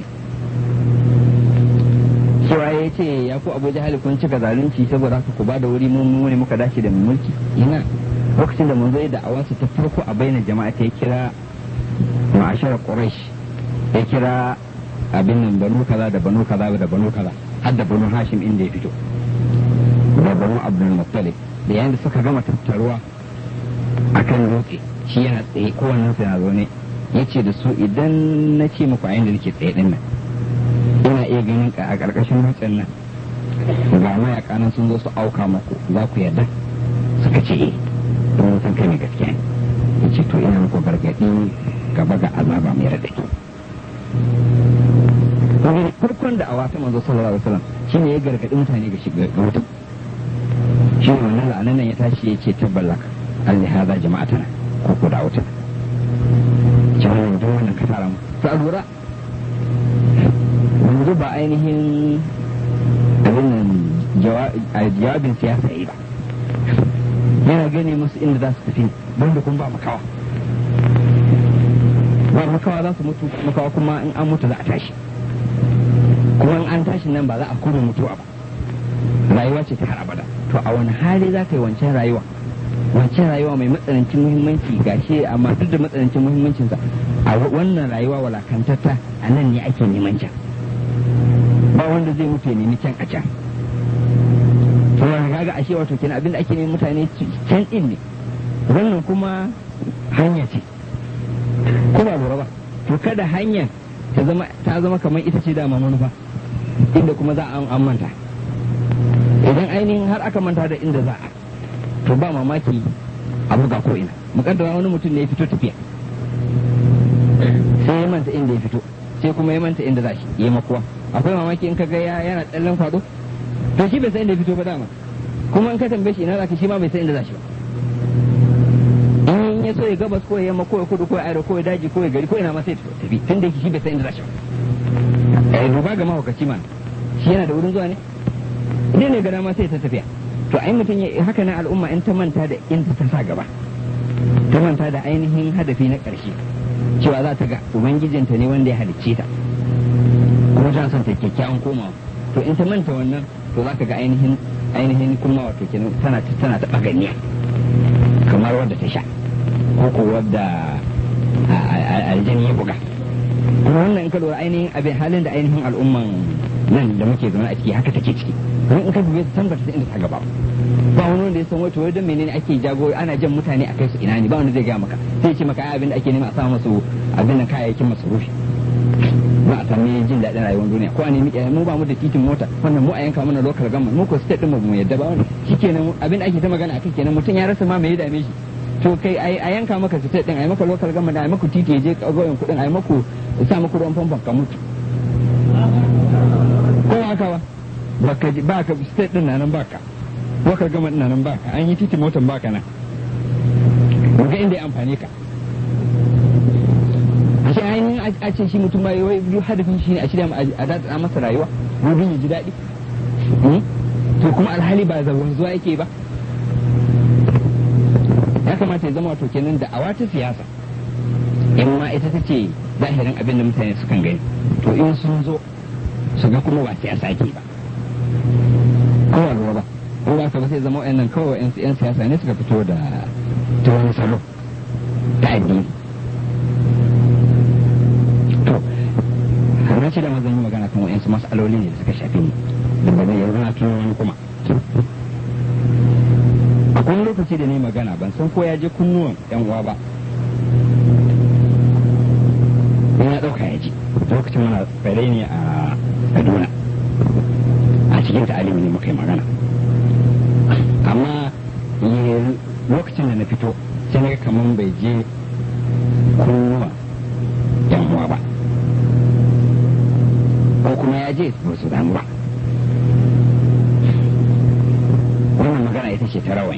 Cewa ya ce ya ku Abu Jahal kun cika zalunci saboda haka ku ba da wuri mun ne muka dace da mulki. Ina lokacin da manzo ya da'awarsa ta farko a bainar jama'a ta kira ma'ashara Quraysh, ya kira abin nan banu kaza da banu kaza da banu kaza har da banu Hashim inda ya fito da banu Abdul Muttalib. Da yayin da suka gama tattaruwa akan dutse shi yana tsaye kowannen sa yana zaune yace da su idan na ce muku a inda nake tsaye din nan ina iya ganin ka a ƙarƙashin dutsen nan ga mayaka nan sun zo su auka muku za ku yarda? Suka ce eh don san kai ne gaskiya ne. Yace to ina muku gargaɗi gaba ga azaba mai radadi. Farkon da awa ta manzo sallallahu alaihi wasallam shine ya gargaɗi mutane ga shiga wuta. Shi ne wannan la'anan nan ya tashi ya ce tabbalaka alli hada jama'atana ko ku da wuta. Jama'a da wannan ka tara mu. To a lura yanzu ba ainihin abin nan jawabin siyasa yi ba, yana gane musu inda za su tafi don da kun ba makawa za su mutu, makawa kuma in an mutu za a tashi, kuma in an tashi nan ba za a kuma mutuwa ba, rayuwa ce ta har abada. To a wani hali za ka yi wancan rayuwa mai matsanancin muhimmanci gashi, amma duk da matsanancin muhimmancinsa a wannan rayuwa walakantatta a nan ne ake neman can, ba wanda zai mutu ya nemi can a can. To kaga ashe wato kenan abinda ake neman mutane can din ne, wannan kuma hanya ce ko ba lura ba. To kada hanya ta zama kamar ita ce dama manufa, inda kuma za a manta. Idan ainihin har aka manta da inda za a, to ba mamaki a buga ko ina. Mukaddara wani mutum ne ya fito tafiya sai ya manta inda ya fito, sai kuma ya manta inda za shi ya makuwa. Akwai mamaki in ka ga yana tsallan kwado, to shi bai san inda ya fito ba dama, kuma in ka tambaye shi ina za ka, shi ma bai san inda za shi ba. In ya so ya gabas ko ya yamma ko ya kudu ko ya arewa ko ya daji ko ya gari ko ina ma sai tafi, tun da shi bai san inda za shi ba. Duba ga mahaukaci ma, shi yana da wurin zuwa ne, idan ne gada ma sai ta tafiya. To ai mutum ya haka na al'umma in ta manta da inda ta sa gaba, ta manta da ainihin hadafi na ƙarshe, cewa za ta ga ubangijinta ne wanda ya halicce ta, kuma ta son ta kyakkyawan komawa. To in ta manta wannan, to za ka ga ainihin kuma wato kenan tana ta baganiya kamar wadda ta sha ko ko wadda aljani ya buga. Kuma wannan in ka lura ainihin abin halin da ainihin al'umman nan da muke zama a ciki haka take ciki. Kuma in ka dube ta tambata ta inda ta gaba, ba wani wanda ya san wato wai don menene ake jago ana jan mutane a kai su ina ne, ba wanda zai gaya maka. Sai ce maka abin da ake nema a sa masu abin nan kayayyakin masarufi, ba a sami jin daɗin rayuwar duniya, ko a nemi mu ba mu da titin mota, wannan mu a yanka mana local government, mu ko state din mu yadda ba, wannan shikenan abin da ake ta magana akai kenan. Mutum ya rasa ma me ya dame shi. To kai a yanka maka state din, a yi maka local government, a yi maka titi, ya je goyon kuɗin, a yi maku sa muku ruwan famfon ka mutu, ko haka ba ka state din nan baka, local government nan baka, an yi titi motan baka nan, ga inda ya amfane ka. Ashe ainihin a ce shi mutum bai wai hadafin shi ne a shirya a daɗa masa rayuwa rubin ya ji daɗi, to kuma alhali ba zagon zuwa yake ba. Ya kamata ya zama wato kenan da awa ta siyasa, in ma ita ta ce zahirin abin da mutane sukan gani, to in sun zo su ga kuma ba siyasa ke ba, kowa ruwa ba, ko ba ka ba sai zama wa'annan kawai 'yan siyasa ne suka fito da ta wani salo ta addini. na ce da mazan yi magana kan wa'yansu mas'aloli ne da suka shafi ni, da ba zai yanzu na tuno wani kuma. Akwai lokaci da ne magana ban san ko ya je kunnuwan yan uwa ba, in ya ɗauka ya ji. Lokacin muna tsare ne a Kaduna, a cikin ta'alimi ne muka yi magana, amma lokacin da na fito sai na ga kamar bai je kunnuwan yan uwa ba, ko kuma ya je ba su damu ba. Wannan magana ita ce ta rawani.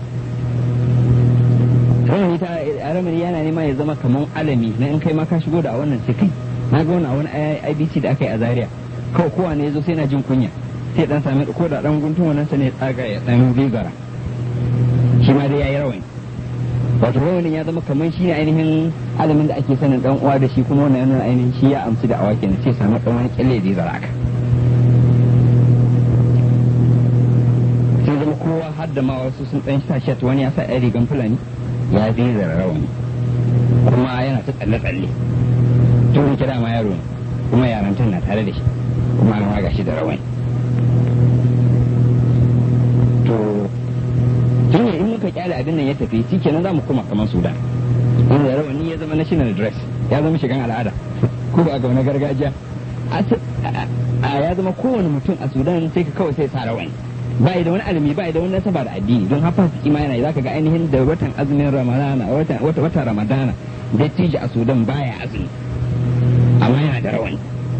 Rawani ta aramani yana nema ya zama kamar alami na in kai ma ka shigo da a wannan sai kai. Na ga wani IBC da aka yi a Zaria, kawai kowa ne ya zo sai na jin kunya, sai dan sami ko da dan guntun wannan sa ne tsaga ya dan bigara, shi ma dai yayi rawani. wato rawanin ya zama kamar shi ne ainihin alamin da ake sanin dan uwa da shi, kuma wannan yana ainihin shi ya amsu da awaki ne sai samu dan wani kyalle da zara ka sai zama kowa har da ma wasu sun dan sa shat, wani ya sa ɗan rigan fulani ya zara rawani kuma yana ta tsalle tun kira ma yaro kuma yarantar na tare da shi kuma an waga shi da rawani. To tun in muka kyale abin nan ya tafi shi kenan za mu koma kamar Sudan, inda rawani ya zama national dress, ya zama shigan al'ada ko ba ga wani gargajiya ya zama kowane mutum a Sudan sai ka kawai sai sa rawani, ba da wani alimi ba da wani nasaba da addini. Don hafa su kima yana zaka ga ainihin da watan azumin Ramadana wata Ramadana dattijo a Sudan baya azumi amma yana da rawani.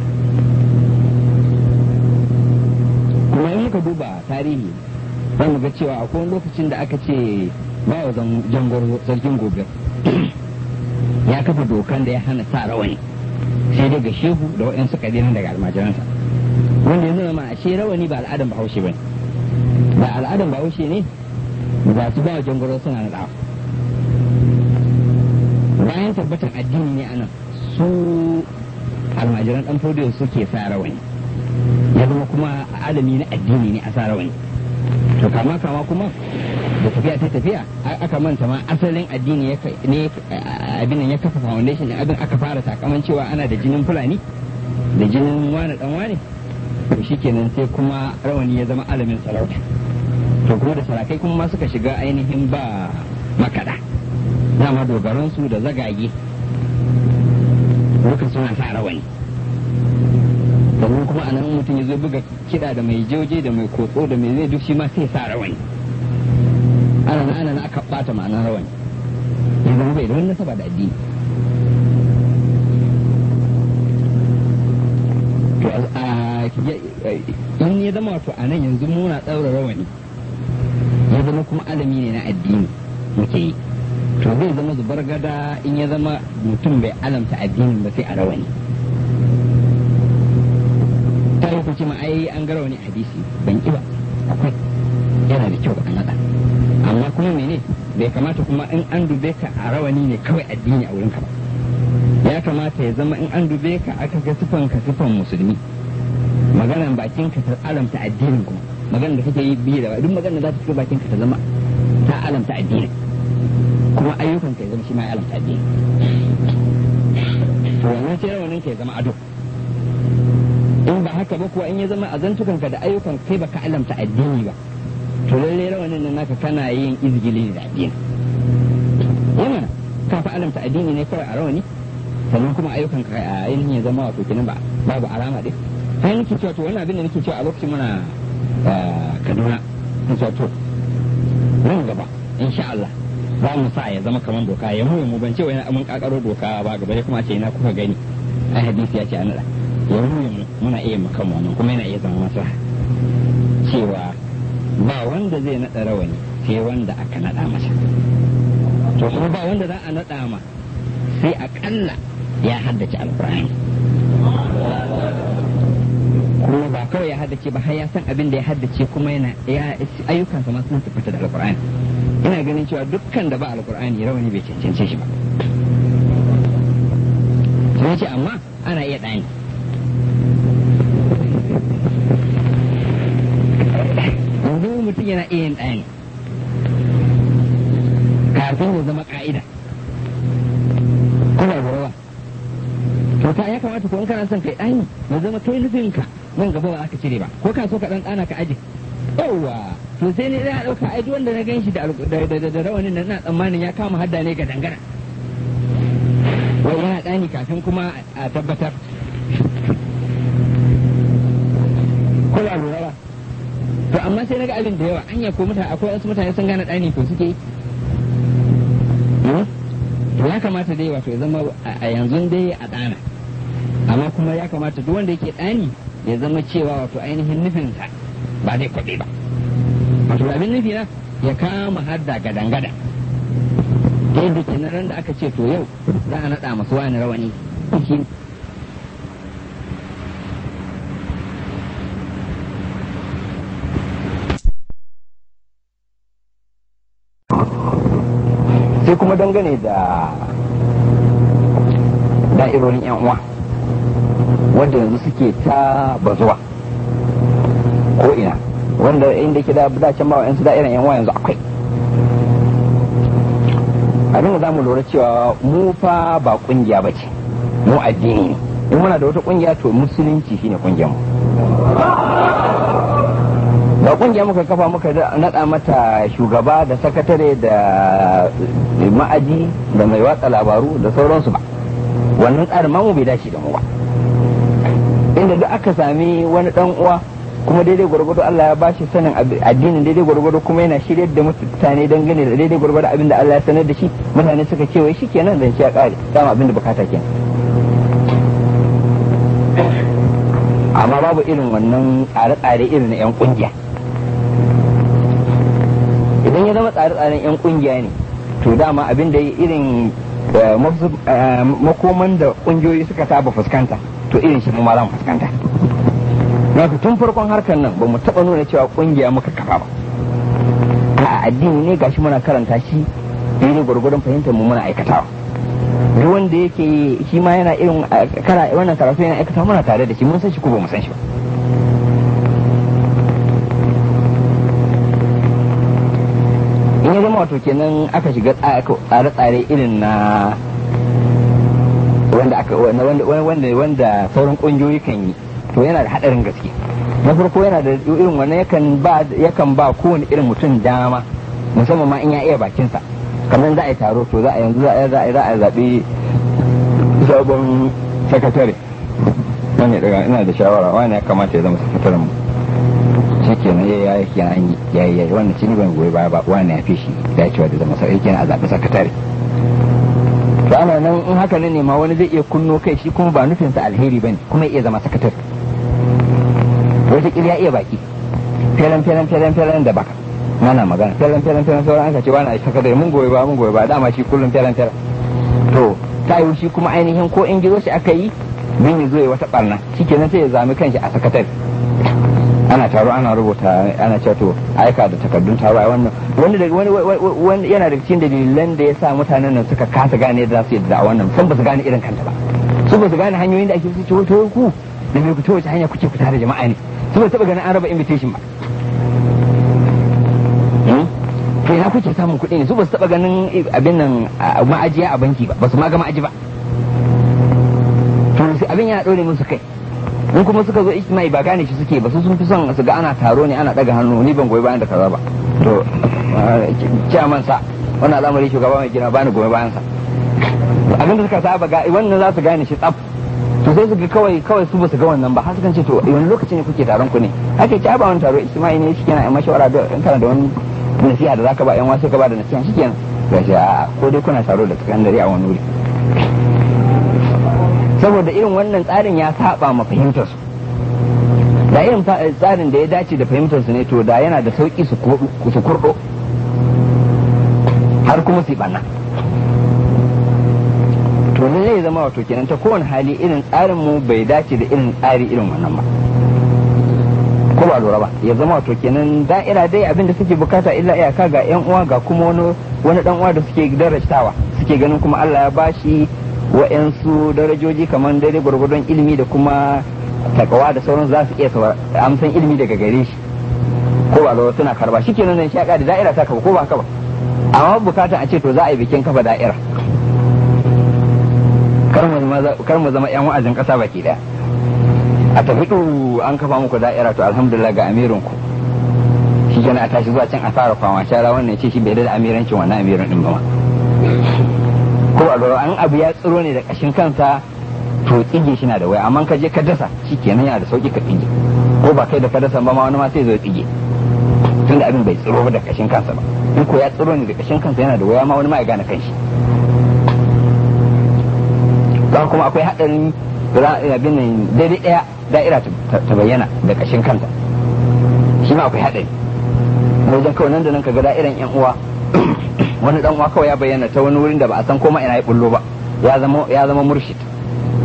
Kuma in muka duba tarihi za mu ga cewa akwai wani lokacin da aka ce ba wa jangoro sarkin gobe ya kafa dokan da ya hana sa rawani sai daga shehu da waɗansu ƙabilan daga almajiransa, wanda yanzu ma ashe rawani ba al'adan bahaushe ba ne, ba al'adan bahaushe ne ba su ba wa jangoro suna naɗawa. Bayan tabbatar addini ne anan su almajiran ɗan fodiyo suke sa rawani, ya zama kuma alami na addini ne a sa rawani. To kama kuma da tafiya aka manta ma asalin addini ne abin nan ya kafa foundation din abin aka fara sakaman cewa ana da jinin fulani da jinin wani dan wani, to shikenan sai kuma rawani ya zama alamin sarauta. To kuma da sarakai kuma ma suka shiga ainihin ba makada, dama dogaran su da zagage duka suna sa rawani. Domin kuma a nan mutum ya zo buga kiɗa da mai jauje da mai kotso da mai zai duk shi ma sai sa rawani. Ana aka ɓata ma'anar rawani, ya zama bai da wani nasaba da addini. To in ya zama wato a nan yanzu muna ɗaura rawani ya zama kuma alami ne na addini muke yi, to zai zama zubar gada in ya zama mutum bai alamta addinin ba sai a rawani. Ta yi kuce ma ai an gara wani hadisi ban ƙi ba, akwai yana da kyau a naɗa, amma kuma mene bai kamata kuma in an dube ka a rawani ne kawai addini a wurinka ba, ya kamata ya zama in an dube ka aka ga sifan musulmi, maganan bakin ka ta alamta addinin, kuma maganan da kake yi biyu da duk maganan za ta fito bakin ka ta zama ta alamta addinin, kuma ayyukan ka ya zama shi ma ya alamta addini. To wannan sai rawanin ka ya zama ado. In ba haka ba kuwa in ya zama a zantukanka da ayyukan kai baka alamta addini ba, to lalle rawanin nan naka kana yin izgili da addini. Yana ka fa alamta addini ne kawai a rawani, sannan kuma ayyukan ka a ainihin ya zama wato kenan ba babu alama din. Sai nake cewa to wannan abin da nake cewa a lokacin muna Kaduna, nake cewa to nan gaba insha Allah za mu sa ya zama kamar doka, ya mu ban ce wai mun kakaro doka ba gaba kuma ce na kuka gani ai hadisi ya ce an yanzu muna iya makan wannan kuma yana iya zama masa cewa ba wanda zai naɗa rawani sai wanda aka naɗa masa, to kuma ba wanda za a naɗa ma sai akalla ya haddace alƙur'ani, kuma ba kawai ya haddace ba har ya san abin da ya haddace kuma yana ayyukansa ma sun tabbata da alƙur'ani. Ina ganin cewa dukkan da ba alƙur'ani rawani bai cancance shi ba. Sai ce amma ana iya ɗani. Yanzu mutum yana iya yin ɗani kafin ya zama ƙa'ida. Kuma gurawa. To ta ya kamata ko in kana son kai ɗani ya zama kai nufinka nan gaba ba aka cire ba, ko ka so ka ɗan ɗana ka aje. Yawwa, to sai ne zai ɗauka ai wanda na gan shi da rawanin nan na tsammanin ya kama hadda ne ga dangana. Wai yana ɗani kafin kuma a tabbatar. Ko ba lura ba. To amma sai na ga abin da yawa anya ko mutane akwai wasu mutane sun gane ɗani ko suke yi. To ya kamata dai wato ya zama a yanzu dai a ɗana. Amma kuma ya kamata duk wanda yake ɗani ya zama cewa wato ainihin nufinsa ba zai kwaɓe ba. Wato abin nufi na ya kama hadda gadan-gadan. Ta yadda ke ran da aka ce to yau za a naɗa masu wani rawani. sai kuma dangane da da'irorin yan uwa wanda yanzu suke ta bazuwa ko ina, wanda inda ke da can ba wa'yansu da'irar yan uwa yanzu akwai. Abin da za mu lura cewa mu fa ba kungiya ba ce, mu addini ne. In muna da wata kungiya to musulunci shine kungiyar mu. Ba kungiya muka kafa muka nada mata shugaba da sakatare da ma'aji da mai watsa labaru da sauransu ba. Wannan tsarin ma mu bai dace da mu ba. Inda duk aka sami wani dan uwa kuma daidai gwargwado Allah ya bashi sanin addinin daidai gwargwado kuma yana shiryar da mutane dangane da daidai gwargwado abin da Allah ya sanar da shi, mutane suka ce wai shikenan dan shi ya kare dama abin da bukata kenan. Amma babu irin wannan tsare-tsare irin na 'yan kungiya. Idan ya zama tsare-tsaren 'yan kungiya ne to dama abin da irin makoman da kungiyoyi suka saba fuskanta to irin shi mu ma za mu fuskanta. Naka tun farkon harkar nan ba mu taɓa nuna cewa kungiya muka kafa ba. A addini ne gashi muna karanta shi daidai gwargwadon fahimtar mu muna aikatawa. Duk wanda yake shi ma yana irin wannan karatu yana aikata muna tare da shi, mun san shi ko ba mu san shi ba. In ya zama wato kenan aka shiga tsare-tsare irin na wanda sauran kungiyoyi kan yi, to yana da hadarin gaske. Na farko yana da irin wannan yakan ba kowane irin mutum dama, musamman ma in ya iya bakinsa. Kamar za a yi taro to za a zaɓi sabon sakatare. Wani daga ina da shawara wani ya kamata ya zama sakataren mu. Shi kenan ya yi wannan cini ban goyi baya ba, wani ya fi shi dacewa da zama sakatare, kenan a zaɓi sakatare. To ana nan in haka ne ma wani zai iya kunno kai shi kuma ba nufinsa alheri bane kuma ya iya zama sakatare. Wataƙila ya iya baki felen da baka mana magana felen sauran aka ce wani a sakatare mun goyi ba dama shi kullum felen. To ta yi shi kuma ainihin ko in gizo shi aka yi bin ya zo ya wata barna shikenan sai ya zami kanshi a sakatare. Ana taro ana rubuta ana cewa to aika da takardun taro a wannan wani yana da cikin dalilan da ya sa mutanen nan suka kasa gane da za su yi da wannan san ba su gane irin kanta ba. Su ba su gane hanyoyin da ake su ce to ku da me ku ta wace hanya kuke fita da jama'a ne, su ba taɓa ganin an raba invitation ba. To ina kuke samun kuɗi ne, su ba su taɓa ganin abin nan ma'ajiya a banki ba su ma ga ma'aji ba. To abin yana ɗore musu kai. In kuma suka zo ijtimai ba gane shi suke ba, su sun fi son su ga ana taro ne ana ɗaga hannu ni ban goyi bayan da kaza ba. To ciyaman sa wannan al'amari shugaba mai gina bani goyi bayan sa. Abin da suka saba ga wannan za su gane shi tsaf. To sai su ga kawai su ba su ga wannan ba, har su kan ce to wani lokaci ne kuke taron ku ne, ake ci ba wani taro ijtimai ne shi kenan a mashawara da in kana da wani nasiha da zaka ba yan wasu ka ba da nasiha shikenan gashi a ko dai kuna taro da sakandare a wani wuri. Saboda irin wannan tsarin ya saba ma fahimtar su, da irin tsarin da ya dace da fahimtar su ne to da yana da sauki su kurdo har kuma su banna. To ne zai zama wato kenan ta kowane hali irin tsarin mu bai dace da irin tsari irin wannan ba, ko ba lura ba, ya zama wato kenan da'ira dai abinda suke bukata illa iyaka ga yan uwa ga kuma wani dan uwa da suke darajtawa suke ganin kuma Allah ya bashi wa'yansu darajoji kamar daidai gwargwadon ilimi da kuma takawa da sauran za su iya amsan ilimi daga gare shi, ko ba lura suna karba shi kenan nan shaka da da'ira ta kafa ko ba haka ba. Amma bukatan a ce to za a yi bikin kafa da'ira, kar mu zama yan wa'azin kasa baki daya a tafi an kafa muku da'ira to alhamdulillah ga amirin ku shi kenan a tashi zuwa can a fara kwama shara wannan ce shi bai da amirancin wannan amirin din ba ma. Ko a lura an abu ya tsiro ne da kashin kansa to tsige shi na da waya, amma ka je ka dasa shi kenan yana da sauki ka tsige, ko ba kai da ka dasa ba ma wani ma sai zo tsige tunda abin bai tsiro da kashin kansa ba. In ko ya tsiro ne da kashin kansa yana da waya ma wani ma ya gane kanshi. Don kuma akwai hadarin abin daidai daya da'ira ta bayyana da kashin kanta shi ma akwai hadari. Wajen kawai nan da nan ka ga da'iran yan uwa wani dan uwa kawai ya bayyana ta wani wurin da ba a san koma ina ya bullo ba, ya zama murshid.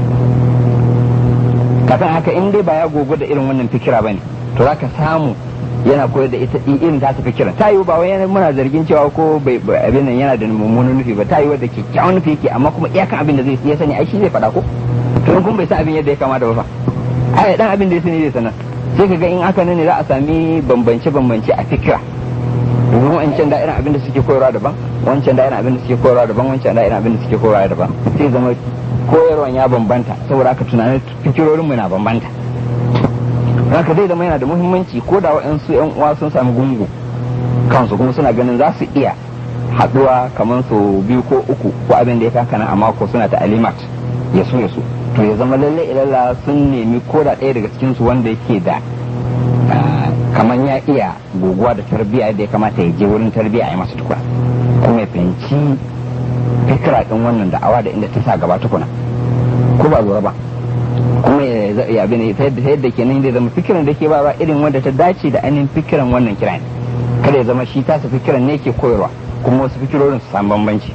Kafin haka in dai ba ya gogo da irin wannan fikira bane to zaka samu yana koyar da ita irin ta tafi kiran ta yi ba wai muna zargin cewa ko abin nan yana da mummunan nufi ba ta yi wadda kyakkyawan nufi yake amma kuma iyakan abin da zai ya sani ai shi zai faɗa ko to in kun bai san abin yadda ya kamata ba fa ai dan abin da ya sani zai sanar sai ka ga in aka ne za a sami bambance a fikira domin wancan da irin abin da suke koyarwa daban wancan da irin abin da suke koyarwa daban wancan da irin abin da suke koyarwa daban sai zama koyarwan ya bambanta saboda aka tunanin fikirorin mu na bambanta haka zai zama yana da muhimmanci ko da waɗansu yan uwa sun sami gungu kansu kuma suna ganin za su iya haɗuwa kamar su 2 ko 3 ko abin da ya kakana a mako suna ta alimat ya so to ya zama lalle ilalla sun nemi ko da ɗaya daga cikin su wanda yake da kamar ya iya guguwa da tarbiyya da ya kamata ya je wurin tarbiyya a yi masa tukuna kuma ya fahimci fikira ɗin wannan da'awa da inda ta sa gaba tukuna ko ba lura ba kuma ya abin ta yadda kenan zai zama fikiran da ke ba irin wanda ta dace da ainihin fikiran wannan kira ne kada ya zama shi tasa fikiran ne ke koyarwa kuma wasu fikirorin su samu bambanci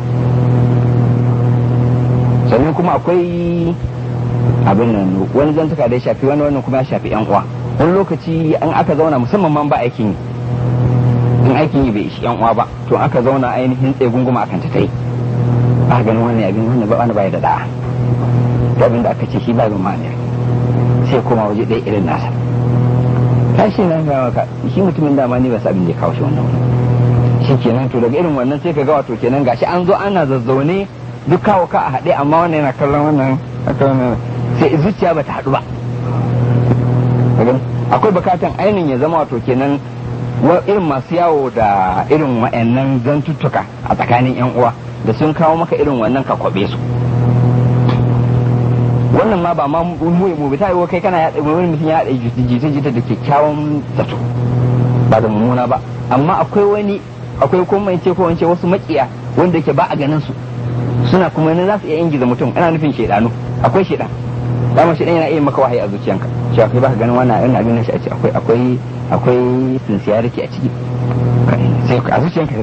sannan kuma akwai abin nan wani zantuka da ya shafi wannan kuma ya shafi yan uwa wani lokaci an aka zauna musamman man ba aikin yi in aikin yi bai ishi yan uwa ba to aka zauna ainihin tsaye gunguma akan ta yi ba ganin wannan abin wannan ba wani bai da da'a abin da aka ce shi ba zama ne sai koma waje ɗaya irin nasa tashi nan ga maka shi mutumin dama ne ba sa abin da ya kawo shi wannan wani shi kenan to daga irin wannan sai ka ga wato kenan gashi an zo ana zazzaune duk kawo ka a haɗe amma wannan yana kallon wannan sai zuciya ba ta haɗu ba akwai bukatan ainihin ya zama wato kenan irin masu yawo da irin wa'annan zantuttuka a tsakanin yan uwa da sun kawo maka irin wannan ka kwabe su wannan ma ba ma mu bi ta yi kai kana yaɗa wani mutum ya haɗa jita-jita da kyakkyawan zato ba da mummuna ba amma akwai kuma in ce ko wance wasu makiya wanda yake ba a ganin su suna kuma ne za su iya ingiza mutum ana nufin shaidanu akwai shaidan dama shaidan yana iya maka wahayi a zuciyanka cewa kai ba ka ganin wannan irin abin nan shi a ciki akwai sincerity a ciki sai a zuciyanka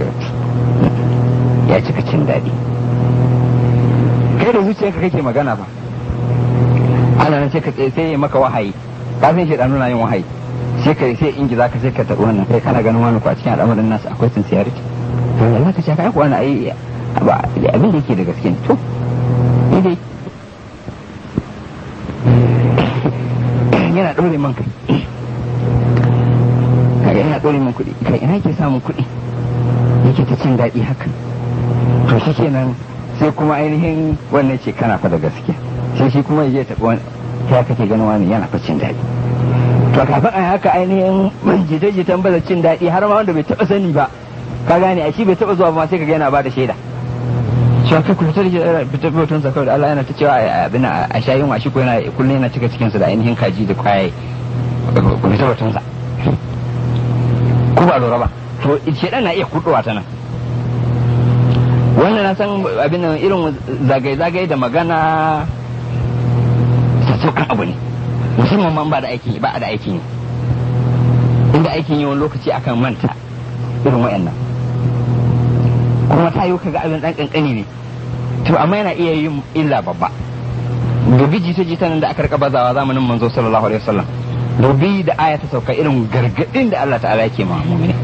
ya cika cin daɗi kai da zuciyanka kake magana ba ana nan sai ya maka wahayi kafin shi nuna yin wahayi sai ingiza ka sai ka taɓa wannan kai kana ganin wani ko a cikin al'amarin nasu akwai sincerity to Allah ka ce kai ko wani ai ba abin da yake da gaske ne to ni dai yana ɗore man kai kaga yana ɗore man kuɗi kai ina yake samun kuɗi yake ta cin daɗi haka to shi kenan sai kuma ainihin wannan ce kana fa da gaske sai shi kuma ya taɓa wani ta kake ganin wani yana fa cin daɗi to kafin a haka ainihin jita-jitan baza cin daɗi har ma wanda bai taɓa sani ba ka gane a shi bai taɓa zuwa ba sai ka ga yana ba da shaida cewa kai ku fitar da fitar hoton sa kawai da Allah yana ta cewa abin a shayin washi ko yana kullum yana cika cikin sa da ainihin kaji da kwaye ku fitar hoton sa ko ba lura ba to shedan na iya kudowa ta nan wannan na san abin nan irin zagaye da magana sassokan abu ne musamman man ba da aikin ba da aikin inda aikin yi wani lokaci akan manta irin wayannan kuma ta yi kaga abin dan kankani ne to amma yana iya yin illa babba dubi jita-jita nan da aka rika bazawa zamanin manzo sallallahu alaihi wasallam dubi da aya ta sauka irin gargadin da Allah ta'ala yake ma mu'mini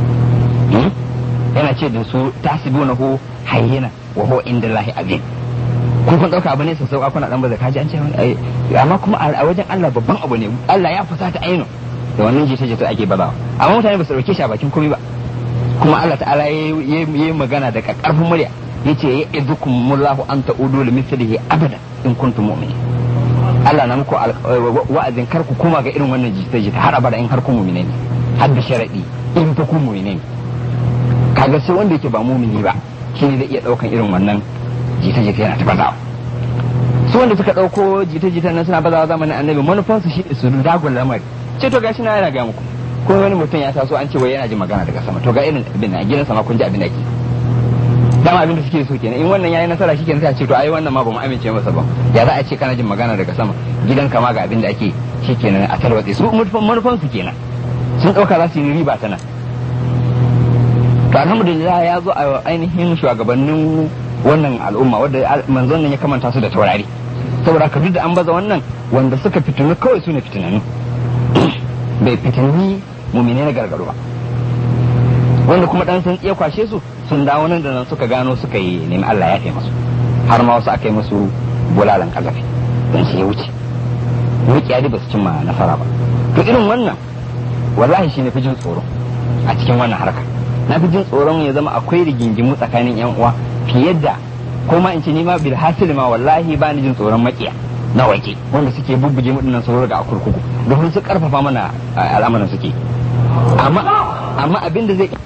yana ce da su tasibunahu hayyina wa huwa indallahi azim kun dauka abu ne sai sauka kuna dan baza kaji an ce amma kuma a wajen Allah babban abu ne Allah ya fusata aino da wannan jita-jita ake bazawa amma mutane ba su dauke shi a bakin komai ba kuma Allah ta'ala yayi magana da karfin murya yace ya idukum mullahu an ta'udu li mithlihi abada in kuntum mu'minin Allah na muku wa'azin kar ku koma ga irin wannan jita-jita har abada in har ku mu'mine ne har da sharadi in fa ku mu'mine ne kaga sai wanda yake ba mu'mini ba shine zai iya daukan irin wannan jita-jita yana ta bazawa su wanda suka dauko jita-jita nan suna bazawa zamanin annabi manufansu shi su dagul lamari ce to gashi na yana ga muku ko wani mutum ya taso an ce wai yana jin magana daga sama to ga irin abin a gidansa ma kun ji abin da ke dama abin da suke so kenan in wannan yayi nasara shi kenan sai a ce to ai wannan ma ba mu amince masa ba ya za a ce kana jin magana daga sama gidanka ma ga abin da ake shi kenan a tarwatse su manufan su kenan sun dauka za su yi riba ta nan to alhamdulillah ya zo a ainihin shugabannin wannan al'umma wanda manzon nan ya kamanta su da taurari saboda ka duk da an baza wannan wanda suka fitinu kawai su ne fitinanu bai fitini mumine na gargaro ba, wanda kuma dan sun tsiye kwashe su sun dawo nan da nan suka gano suka yi nemi Allah ya kai musu, har ma wasu aka yi musu bulalan kazafi don shi ya wuce mukiyadi ba su cimma nasara ba. To irin wannan wallahi shi ne fi jin tsoro a cikin wannan harka. Na fi jin tsoron ya zama akwai rigingimu tsakanin yan uwa fiye da, ko ma in ce ni ma bil hasil ma wallahi ba ni jin tsoron makiya na waje wanda suke bubbuge mu dinnan tsoro daga akurkuku domin su karfafa mana al'amuran suke. Amma abin da zai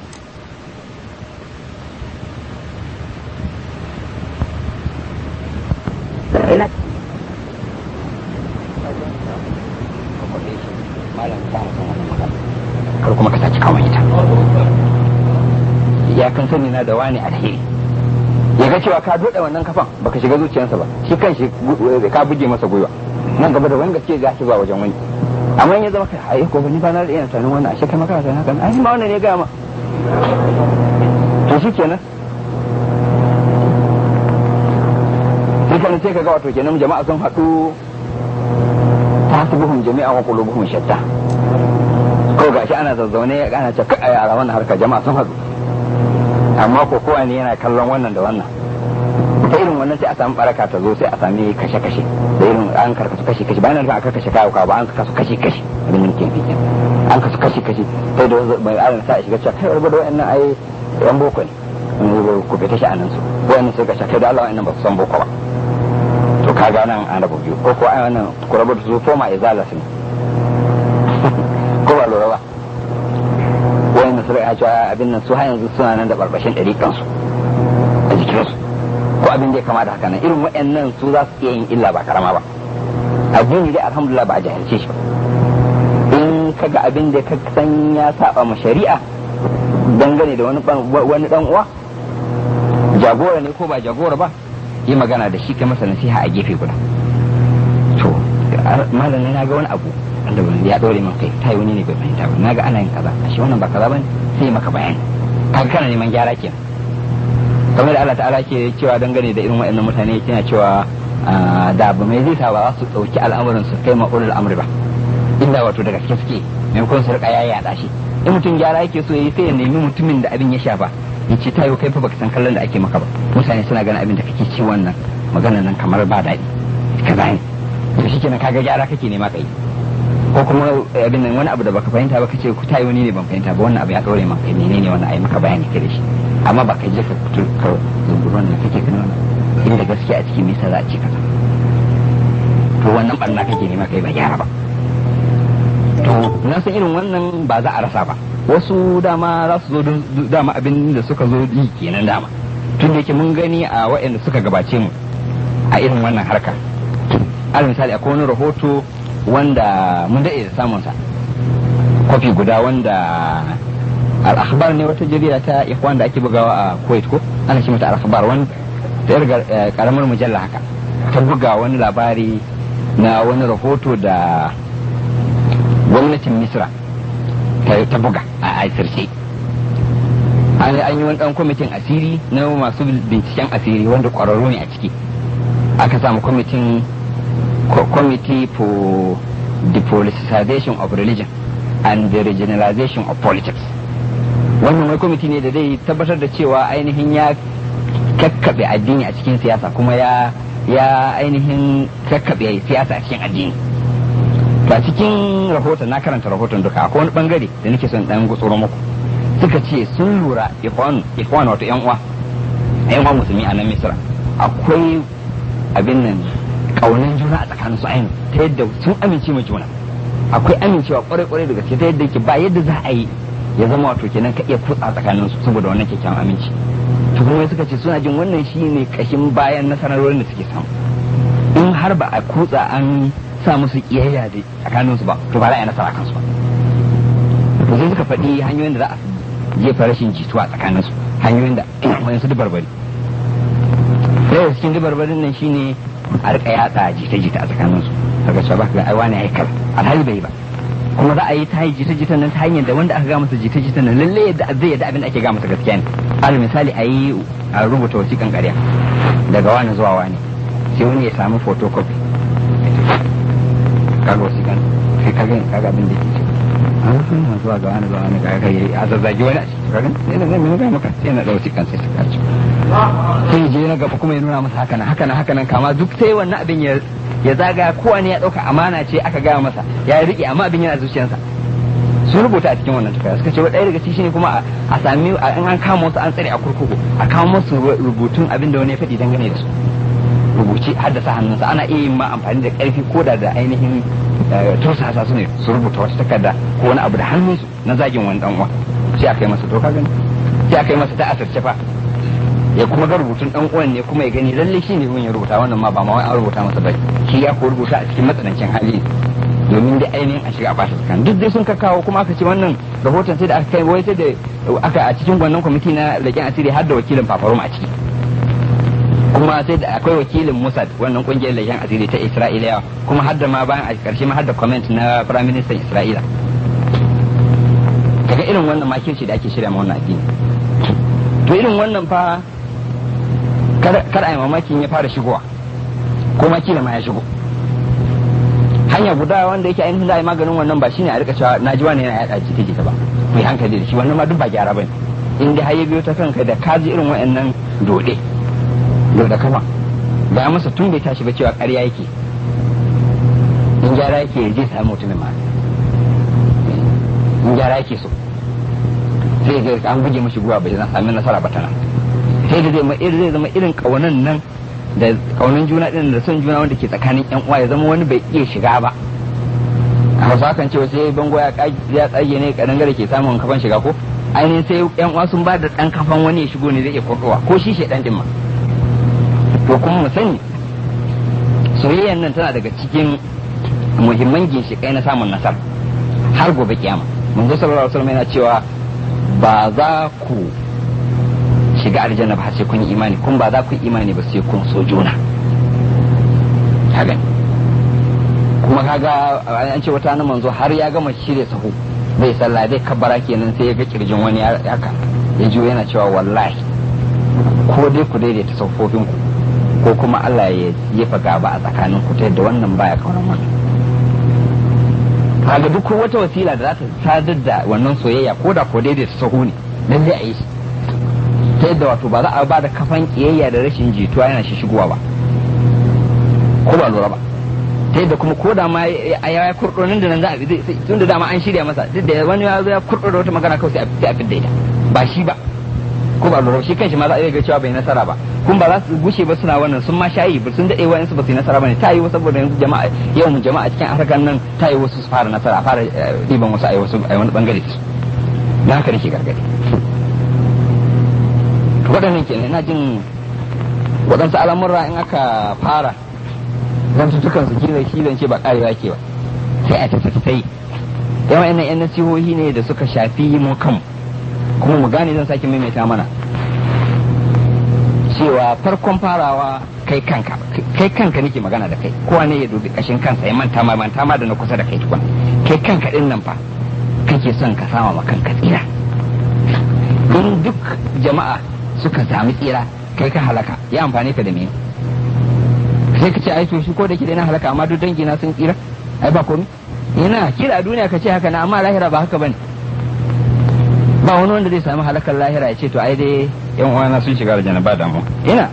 kar kuma ka saki kawai ita ya kan sani na da wani alheri ya ga cewa ka dode wannan kafan baka shiga zuciyarsa ba, shi kan shi ka buge masa gwiwa nan gaba da wani gaske za ki ba wajen wani. Amma in ya zama kai ai ko ni ba na da irin sanin wannan ashe kai maka sanin hakan ai ma wannan ne ga ma to shi kenan sai ka ga wato kenan jama'a sun haɗu ta hasibuhum jami'a wa qulubuhum shatta, ko gashi ana zazzaune ana ce kai a wannan harka jama'a sun haɗu, amma ko kowa ne yana kallon wannan da wannan. Ta irin wannan sai a samu baraka ta zo, sai a sami kashe-kashe da irin an karkasu kashe-kashe bayan da aka kashe kayuka ba an kasu kashe-kashe abin da muke fikin an kasu kashe-kashe sai da mai alin sa a shiga cewa kai warba da wa'annan ai yan boko ne ku fita shi a nan su wa'annan sai kashe kai da Allah wa'annan ba su san boko ba. To kaga nan an rabu biyu, ko ko ai wannan ku rabu da su foma izala su ne ko ba lura ba wa'annan su rika cewa abin nan su har yanzu suna nan da barbashin ɗariƙansu a jikinsu ko abin da ya kama da haka nan. Irin waɗannan su za su iya yin illa ba karama ba. Addini dai alhamdulillah ba a jahilce shi ba. In kaga abin da ka san ya saba ma shari'a dangane da wani dan uwa jagora ne ko ba jagora ba, yi magana da shi kai masa nasiha a gefe guda. To malamin na ga wani abu wanda ya dore min kai tayi wani ne bai fahimta ba, naga ana yin kaza ashe wannan ba kaza bane, sai maka bayani kaga kana neman gyara kenan. Kamar da Allah ta'ala ke cewa dangane da irin waɗannan mutane yana cewa da ba mai zai sa ba su ɗauki al'amuran su kai ma'ulul amri ba, inda wato daga gaske suke maimakon su rika yaɗa shi. In mutum gyara yake so yayi sai ya nemi mutumin da abin ya shafa ya ce tayo kai fa baka san kallon da ake maka ba, mutane suna ganin abin da kake ci wannan magana nan kamar ba daɗi kaza ne, to shikenan kaga gyara kake nema kai. Ko kuma abin nan wani abu da baka fahimta ba kace ku tayi wani ne ban fahimta ba, wannan abu ya dore maka kai menene wannan ai maka bayani kai da shi, amma ba ka je ka fito ka zumburu wannan kake kana wannan inda gaskiya a cikin misa za a ci kaza, to wannan barna kake nema kai ba gyara ba. To na san irin wannan ba za a rasa ba, wasu dama za su zo dama abin da suka zo yi kenan dama, tun da yake mun gani a waɗanda suka gabace mu a irin wannan harkar. Al misali akwai wani rahoto wanda mun daɗe da samunsa kwafi guda, wanda al-akhbar ne wata jarida ta Ikhwan da ake bugawa a Kuwait ko ana ce mata al-akhbar, wanda ta yarda karamar mujalla haka ta buga wani labari na wani rahoto da gwamnatin Misra ta buga a asirce. An yi wani dan kwamitin asiri na masu binciken asiri wanda kwararru ne a ciki, aka samu Committee for the Politicization of Religion and the Regionalization of Politics. Wannan wani kwamiti ne da zai tabbatar da cewa ainihin ya kakkaɓe addini a cikin siyasa, kuma ya ainihin kakkaɓe siyasa a cikin addini. Ba cikin rahoton, na karanta rahoton duka, akwai wani bangare da nake son dan gutsuro muku. Suka ce sun lura Ikhwan wato yan uwa musulmi a nan Misra akwai abin nan kaunan juna a tsakanin su ainihin, ta yadda sun amince ma juna, akwai amincewa kwarai da gaske, ta yadda yake ba yadda za a yi ya zama wato kenan ka iya kutsa tsakanin su saboda wannan kyakkyawan aminci. To kuma suka ce suna jin wannan shine kashin bayan nasarorin da suke samu. In har ba a kutsa an sa musu kiyayya da tsakanin su ba, to ba za a yi nasara kansu ba. To sai suka faɗi hanyoyin da za a jefa rashin jituwa tsakanin su, hanyoyin da wani su dubarbari. Sai da cikin dubarbarin nan shine a rika yatsa jita-jita a tsakanin su, daga cewa ba ga ai wani ya kal alhali bai ba, kuma za a yi ta yi jita-jita nan ta hanyar da wanda aka ga masa jita-jita nan lalle yadda zai yadda abin da ake ga masa gaskiya ne. Al misali a rubuta wasiƙan ƙarya daga wani zuwa wani, sai wani ya samu photocopy kaga wasiƙan sai kaga abin da ke ce an san zuwa ga wani ga kai a zazzage wani a cikin karin sai da zai ga maka sai na dauki kan sai suka ci sai je na gaba kuma ya nuna masa haka nan kama duk sai wannan abin ya zaga kowa ne ya dauka amana ce aka gaya masa ya rike amma abin yana zuciyarsa sun rubuta a cikin wannan takarda suka ce ɗaya daga cikin kuma a sami in an kama wasu an tsare a kurkuku a kama musu rubutun abin da wani ya faɗi dangane da su rubuci haddasa hannunsa ana iya yin ma amfani da ƙarfi ko da ainihin tursasa su ne su rubuta wata takarda ko wani abu da hannunsu na zagin wani dan uwa sai aka yi masa to ka gani sai aka yi masa ta asirce fa ya kuma ga rubutun dan uwan ne kuma ya gani lalle shi ne ya rubuta wannan ma ba ma wai an rubuta masa ba shi ya ko rubuta a cikin matsanancin hali domin da ainihin a shiga a bashi kan duk dai sun ka kawo kuma aka ce wannan rahoton sai da aka kai wai sai da aka a cikin wannan kwamiti na leƙen asiri har da wakilin fafarum a ciki kuma sai da akwai wakilin Mossad wannan kungiyar leƙen asiri ta Isra'ila kuma har da ma bayan a karshe ma har da comment na Prime Minister Isra'ila kaga irin wannan makirci da ake shirya ma wannan addini to irin wannan fa kar a yi mamakin ya fara shigowa ko ma kila ma ya shigo hanya guda wanda yake ainihin za a yi maganin wannan ba shine a rika cewa na ji wani yana yaɗa jita ba mai hankali da shi wannan ma duk ba gyara bane in dai har ya biyo ta kanka da kaji irin wayannan dode kama ba masa tun bai tashi ba cewa ƙarya yake in gyara yake ya je samu mutumin ma in gyara yake so sai ga an buge mashi guwa bai zan sami nasara ba tana sai da zai zama irin kaunan nan da kaunin juna din da son juna wanda ke tsakanin yan uwa ya zama wani bai iya shiga ba a hausa kan cewa sai bango ya tsage ne kadan gare ke samun kafan shiga ko ainihin sai yan uwa sun ba da dan kafan wani ya shigo ne zai iya kurdowa ko shi shedan din ma to kuma mu sani soyayyan nan tana daga cikin muhimman ginshiƙai na samun nasara har gobe kiyama manzo sallallahu alaihi wasallam yana cewa ba za ku shiga aljanna ba sai kun yi imani kun ba za ku yi imani ba sai kun so juna kaga kuma kaga an ce wata nan manzo har ya gama shirye sahu bai sallah dai kabbara kenan sai ya ga kirjin wani haka ya ji yana cewa wallahi ko dai ku daidaita safofin ku ko kuma Allah ya jefa gaba a tsakanin ku ta yadda wannan baya kaunar wannan kaga duk wata wasila da za ta sadar da wannan soyayya ko da ko daidaita sahu ne lalle a yi shi ta yadda wato ba za a ba da kafan kiyayya da rashin jituwa yana shi shigowa ba ko ba lura ba ta yadda kuma ko da ma ya kurɗo nan da nan za a bi tun da dama an shirya masa duk da wani ya zo ya kurɗo da wata magana kawai sai a fidda ita ba shi ba ko ba lura shi kanshi ma za a iya ga cewa bai nasara ba kun ba za su gushe ba suna wannan sun ma shayi ba sun daɗe wa'insu ba su yi nasara ba ne ta yi wasu saboda yanzu jama'a yawan jama'a cikin harkar nan ta yi wasu su fara nasara a fara ɗiban wasu a yi wasu a wani bangare su da haka nake gargaɗi waɗannan kenan ina jin waɗansu al'amurra in aka fara zantutukan su kilan ce ba ƙarewa ke ba sai a tafi sai yawan yan nasihohi ne da suka shafi mu kanmu kuma mu gane zan sake maimaita mana cewa farkon farawa kai kanka nake magana da kai kowa ne ya dubi kashin kansa ya manta ma da na kusa da kai tukun kai kanka din nan fa kake son ka sama ma kanka tsira in duk jama'a suka sami tsira kai ka halaka ya amfani ka da me sai ka ce ai to shi ko da ke na halaka amma duk dangi na sun tsira ai ba komai ina kira a duniya ka ce haka na amma lahira ba haka bane ba wani wanda zai sami halakar lahira ya ce to ai dai yan uwana sun shiga aljanna ba damu ina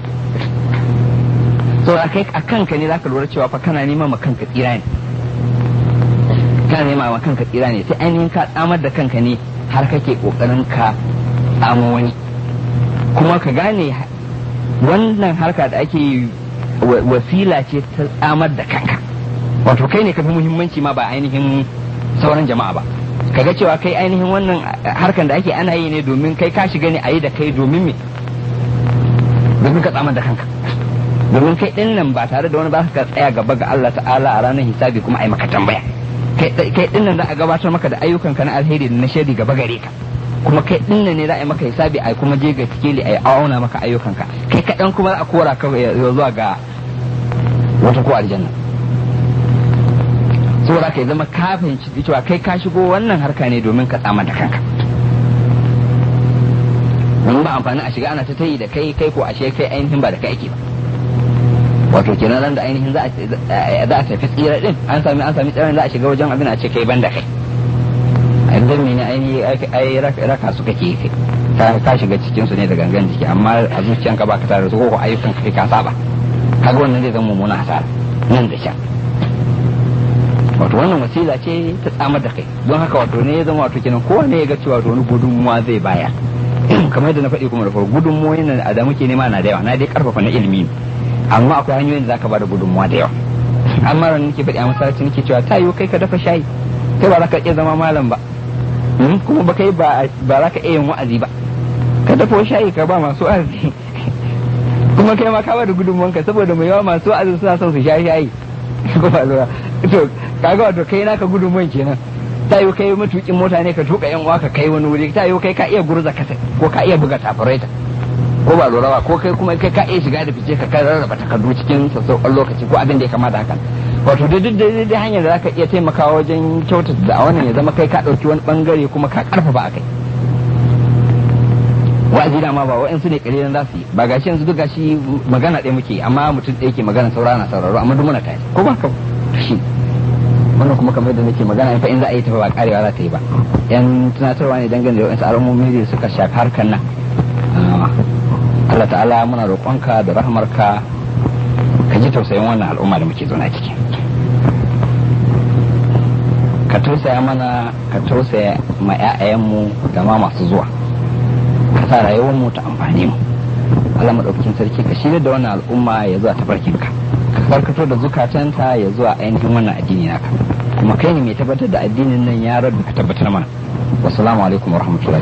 so akai a kanka ne zaka lura cewa fa kana neman ma kanka tsira ne kana neman ma kanka tsira ne sai ainihin ka tsamar da kanka ne har kake kokarin ka tsamo wani kuma ka gane wannan harka da ake wasila ce ta tsamar da kanka wato kai ne ka fi muhimmanci ma ba ainihin sauran jama'a ba kaga cewa kai ainihin wannan harkan da ake ana yi ne domin kai ka shiga ne a yi da kai domin me domin ka tsamar da kanka domin kai din nan ba tare da wani ba ka tsaya gaba ga Allah ta'ala a ranar hisabi kuma a yi maka tambaya kai din nan za a gabatar maka da ayyukanka na alheri da na shari gaba gare ka kuma kai din nan ne za a yi maka hisabi a kuma je ga tikeli a auna maka ayyukanka kai kaɗan kuma za a kora ka zuwa ga wata ko aljanna saboda ka zama kafin cewa kai ka shigo wannan harka ne domin ka tsama da kanka domin ba amfani a shiga ana ta yi da kai ko ashe kai ainihin ba da kai ake ba wato kenan nan da ainihin za a tafi tsira din an sami tsiran za a shiga wajen abin a ce kai ban da kai dan mene ai raka su kake ka shiga cikin su ne da gangan jiki amma a zuciyanka baka tare da su ko ayyukan kai ka saba kaga wannan zai zama mummuna hasara nan da can wato wannan wasila ce ta tsamar da kai don haka wato ne ya zama wato kenan kowane ya ga cewa wato wani gudunmuwa zai baya kamar yadda na faɗi kuma da farko gudunmuwoyin nan da muke nema na da yawa na dai karfafa na ilimi amma akwai hanyoyin da zaka bada gudunmuwa da yawa amma ran nake faɗi a masallaci nake cewa ta yiwu kai ka dafa shayi kai ba za ka iya zama malam ba kuma ba kai ba za ka iya yin wa'azi ba ka dafa shayi ka ba masu wa'azi kuma kai ma ka bada gudunmuwanka saboda mai yawa masu wa'azi suna son su sha shayi ko ba lura to kaga wato kai naka gudunmuwan kenan ta yi kai matukin mota ne ka tuka yan uwa ka kai wani wuri ta yi kai ka iya gurza kasa ko ka iya buga tafareta ko ba lura ba ko kai kuma kai ka iya shiga da fice ka rarraba takardu cikin sassauƙan lokaci ko abin da ya kamata haka wato da hanyar da zaka iya taimakawa wajen kyautata da wannan ya zama kai ka ɗauki wani bangare kuma ka karfafa akai wa'azi da ma ba wa'ansu ne kalilan za su yi ba gashi yanzu duk gashi magana ɗaya muke amma mutum ɗaya ke magana saura na sauraro amma duk muna tare ko ba ka shi wannan kuma kamar da nake magana fa in za a yi tafi ba karewa za ta yi ba yan tunatarwa ne dangane da wasu al'ummomi da suka shafi harkar nan Allah ta'ala muna roƙonka da rahmarka ka ji tausayin wannan al'umma da muke zauna ciki ka tausaya mana ka tausaya ma 'ya'yanmu da ma masu zuwa ka sa rayuwar mu ta amfani mu Allah madaukakin sarki ka shirya da wannan al'umma ya zuwa tafarkinka ka farkato da zukatanta ya zuwa ainihin wannan addini naka kuma kai ne mai tabbatar da addinin nan ya rabbi ka tabbatar mana wassalamu alaikum warahmatullahi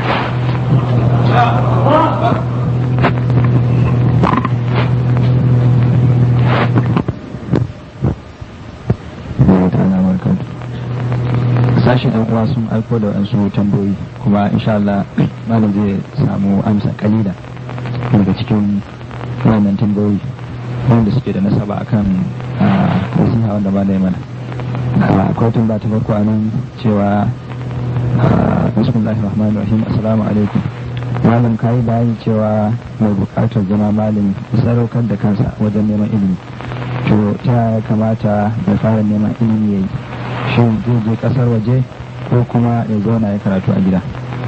sashen ɗan uwa sun aiko da wasu tambayoyi kuma insha Allah malam zai samu amsa kalila daga cikin wannan tambayoyi wanda suke da nasaba akan nasiha wanda ba da mana akwai tambaya ta farko a nan cewa bismillahir rahmanir rahim assalamu alaikum malam kai bayani cewa mai bukatar zama malam sadaukar da kansa wajen neman ilimi to ta kamata da fara neman ilimi yayi shin zai je kasar waje ko kuma ya zauna ya karatu a gida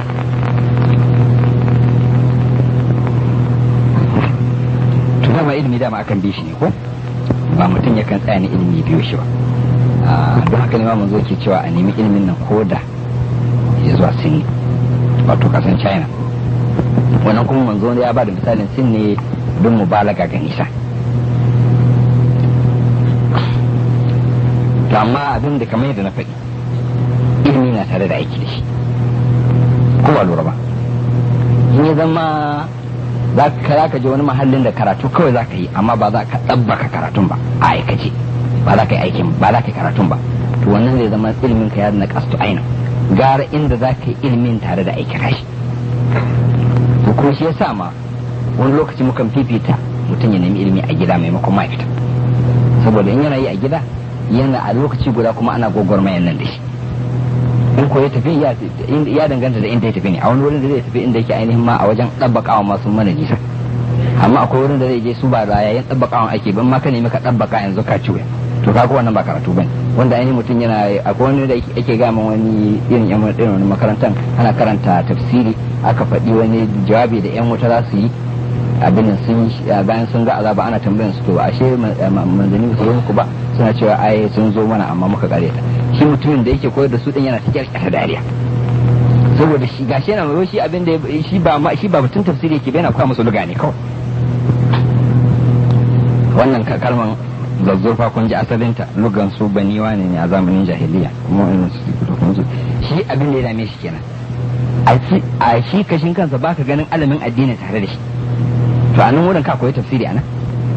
to dama ilimi dama akan bi shi ne ko ba mutum yakan tsaya ne ilimi biyo shi ba don haka ne ma mun zo ke cewa a nemi ilimin nan ko da ya zuwa sin wato kasan China wannan kuma manzo ya ba da misalin sin ne don mubalaga ga nisa to amma abin da kamar yadda na faɗi ilimi na tare da aiki da shi ko ba lura ba in ya zama za ka je wani mahallin da karatu kawai za ka yi amma ba za ka ɗabbaka karatun ba a aikace ba za ka yi aikin ba za ka yi karatun ba to wannan zai zama ilimin ka ya na kastu aina gara inda za ka yi ilimin tare da aikin rashi to kuma shi yasa ma wani lokaci mukan fifita mutum ya nemi ilimi a gida maimakon ma fita saboda in yana yi a gida yana a lokaci guda kuma ana gwagwarmayan nan da shi in ko ya tafi ya danganta da inda ya tafi ne a wani wurin da zai tafi inda yake ainihin ma a wajen ɗabbakawa masu mana nisa amma akwai wurin da zai je su ba da yayin ɗabbakawan ake ban ma ka nemi ka ɗabbaka yanzu ka ciwe to kaga wannan ba karatu bane wanda ainihin mutum yana akwai wani da yake gama wani irin wani makarantar ana karanta tafsiri aka faɗi wani jawabi da yan wuta za su yi abin sun bayan sun ga azaba ana tambayan su to ashe manzanni ba su yi muku ba suna cewa ai sun zo mana amma muka kare ta shi mutumin da yake koyar da su din yana cikin kyarkyata dariya saboda shi gashi yana mai shi abin da shi ba mutum tafsiri yake bai na kwa musu luga ne kawai wannan kalman zazzurfa kun ji asalinta lugan su baniwa ne a zamanin jahiliya kuma shi abin da ya dame shi kenan a shi kashin kansa baka ganin alamin addini tare da shi to a nan wurin ka koyi tafsiri anan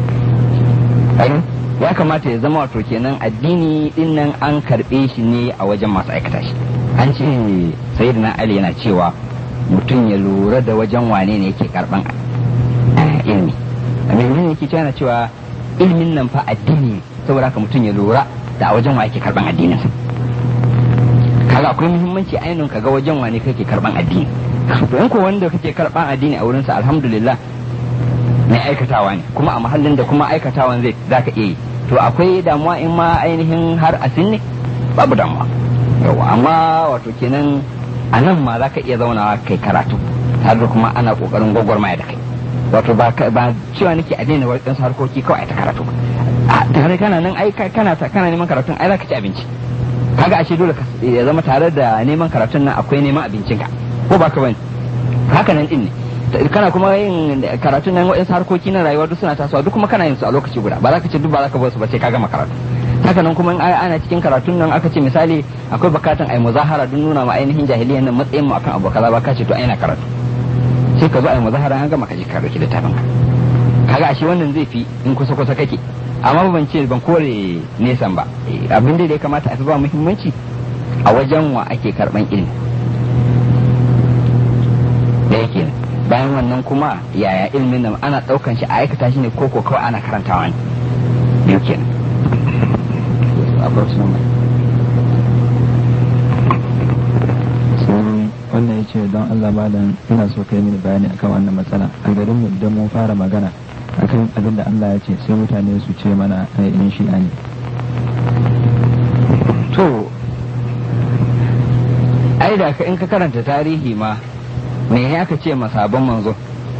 ya kamata ya zama wato kenan addini din nan an karbe shi ne a wajen masu aikata shi an ce sayyidina ali yana cewa mutum ya lura da wajen wane ne yake karban ilimi abin yake cewa cewa ilimin nan fa addini saboda haka mutum ya lura da a wajen wa yake karban addinin sa kaga akwai muhimmanci ainihin kaga wajen wane kake karban addini to in ko wanda kake karban addini a wurin sa alhamdulillah mai aikatawa ne kuma a mahallin da kuma aikatawan zaka iya yi to akwai damuwa in ma ainihin har asin ne babu damuwa yau amma wato kenan a nan ma za ka iya zaunawa kai karatu tare da kuma ana kokarin gwagwarmaya da kai wato ba cewa nake a daina wadansu harkoki kawai ta karatu ba tare kana nan ai kana neman karatun ai za ka ci abinci kaga ashe dole ya zama tare da neman karatun nan akwai neman abincinka ko ba ka bane haka nan din ne kana kuma yin karatun nan wadansu harkoki na rayuwa duk suna tasowa duk kuma kana yin su a lokaci guda ba za ka ce duk ba za ka bar su ba sai ka gama karatu haka nan kuma ana cikin karatun nan aka ce misali akwai bukatan ai muzahara don nuna ma ainihin jahiliyyar nan matsayin mu akan abu kaza ba ka ce to ai na karatu sai ka zo ai muzahara an gama ka je ka dauki littafin ka kaga ashe wannan zai fi in kusa kusa kake amma ban ce ban kore nesan ba abin da ya kamata a fi ba muhimmanci a wajen wa ake karban ilimi da yake bayan wannan kuma yaya ilimin nan ana daukan shi a aikata shi ne ko kawai ana karantawa ne biyu kenan wannan ya ce don Allah malam ina so kai mini bayani akan wannan matsala a garin mu idan mun fara magana akan abin da Allah ya ce sai mutane su ce mana in shi'a ne to ai da in ka karanta tarihi ma me ya ka ce masabon manzo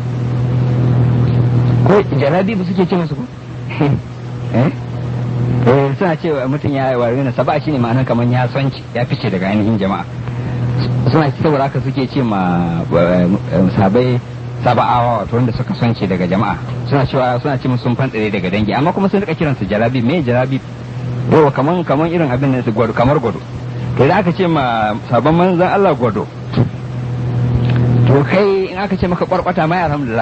ko jarabi ba suke ce masu ko suna cewa mutum ya yi wari na saba shi ne ma'anar kamar ya sonci ya fice daga ainihin jama'a suna saboda haka suke ce ma sabai saba'awa wato wanda suka sonce daga jama'a suna ce musu sun fantsare daga dangi amma kuma sun rika kiransu jarabi me jarabi yau kaman irin abin nan su gwado kamar gwado to idan aka ce ma sabon manzon Allah gwado to kai in aka ce maka kwarkwata mai alhamdulillah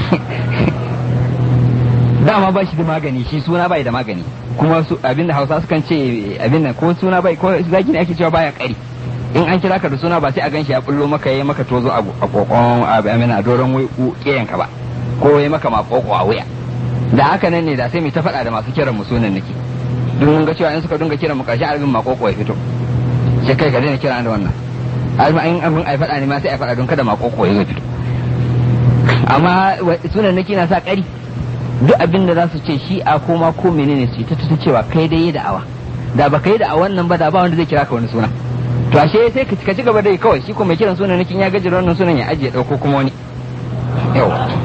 dama ba shi da magani shi suna bai da magani kuma abinda Hausa sukan ce abin nan ko suna bai ko zaki ne ake cewa baya kari in an kira ka da suna ba sai a ganshi ya bullo maka yayi maka tozo a kokon abin a doron kiyanka ba ko yayi maka makoko a wuya da haka nan ne da sai mu ta faɗa da masu kiran mu sunan nake duk mun ga cewa in suka dinga kiran mu karshe arbin makoko ya fito sai kai ka daina kira da wannan alma in abin ai faɗa ne ma sai ai faɗa don kada makoko ya fito amma sunan nake na sa kari duk abin da za su ce shi a koma ko menene su ta cewa kai dai yi da'awa da ba kai da'awan nan ba da ba wanda zai kira ka wani suna to ashe sai ka ci gaba dai kawai shi ko mai kiran sunan nakin ya gaji wannan sunan ya ajiye dauko kuma wani yau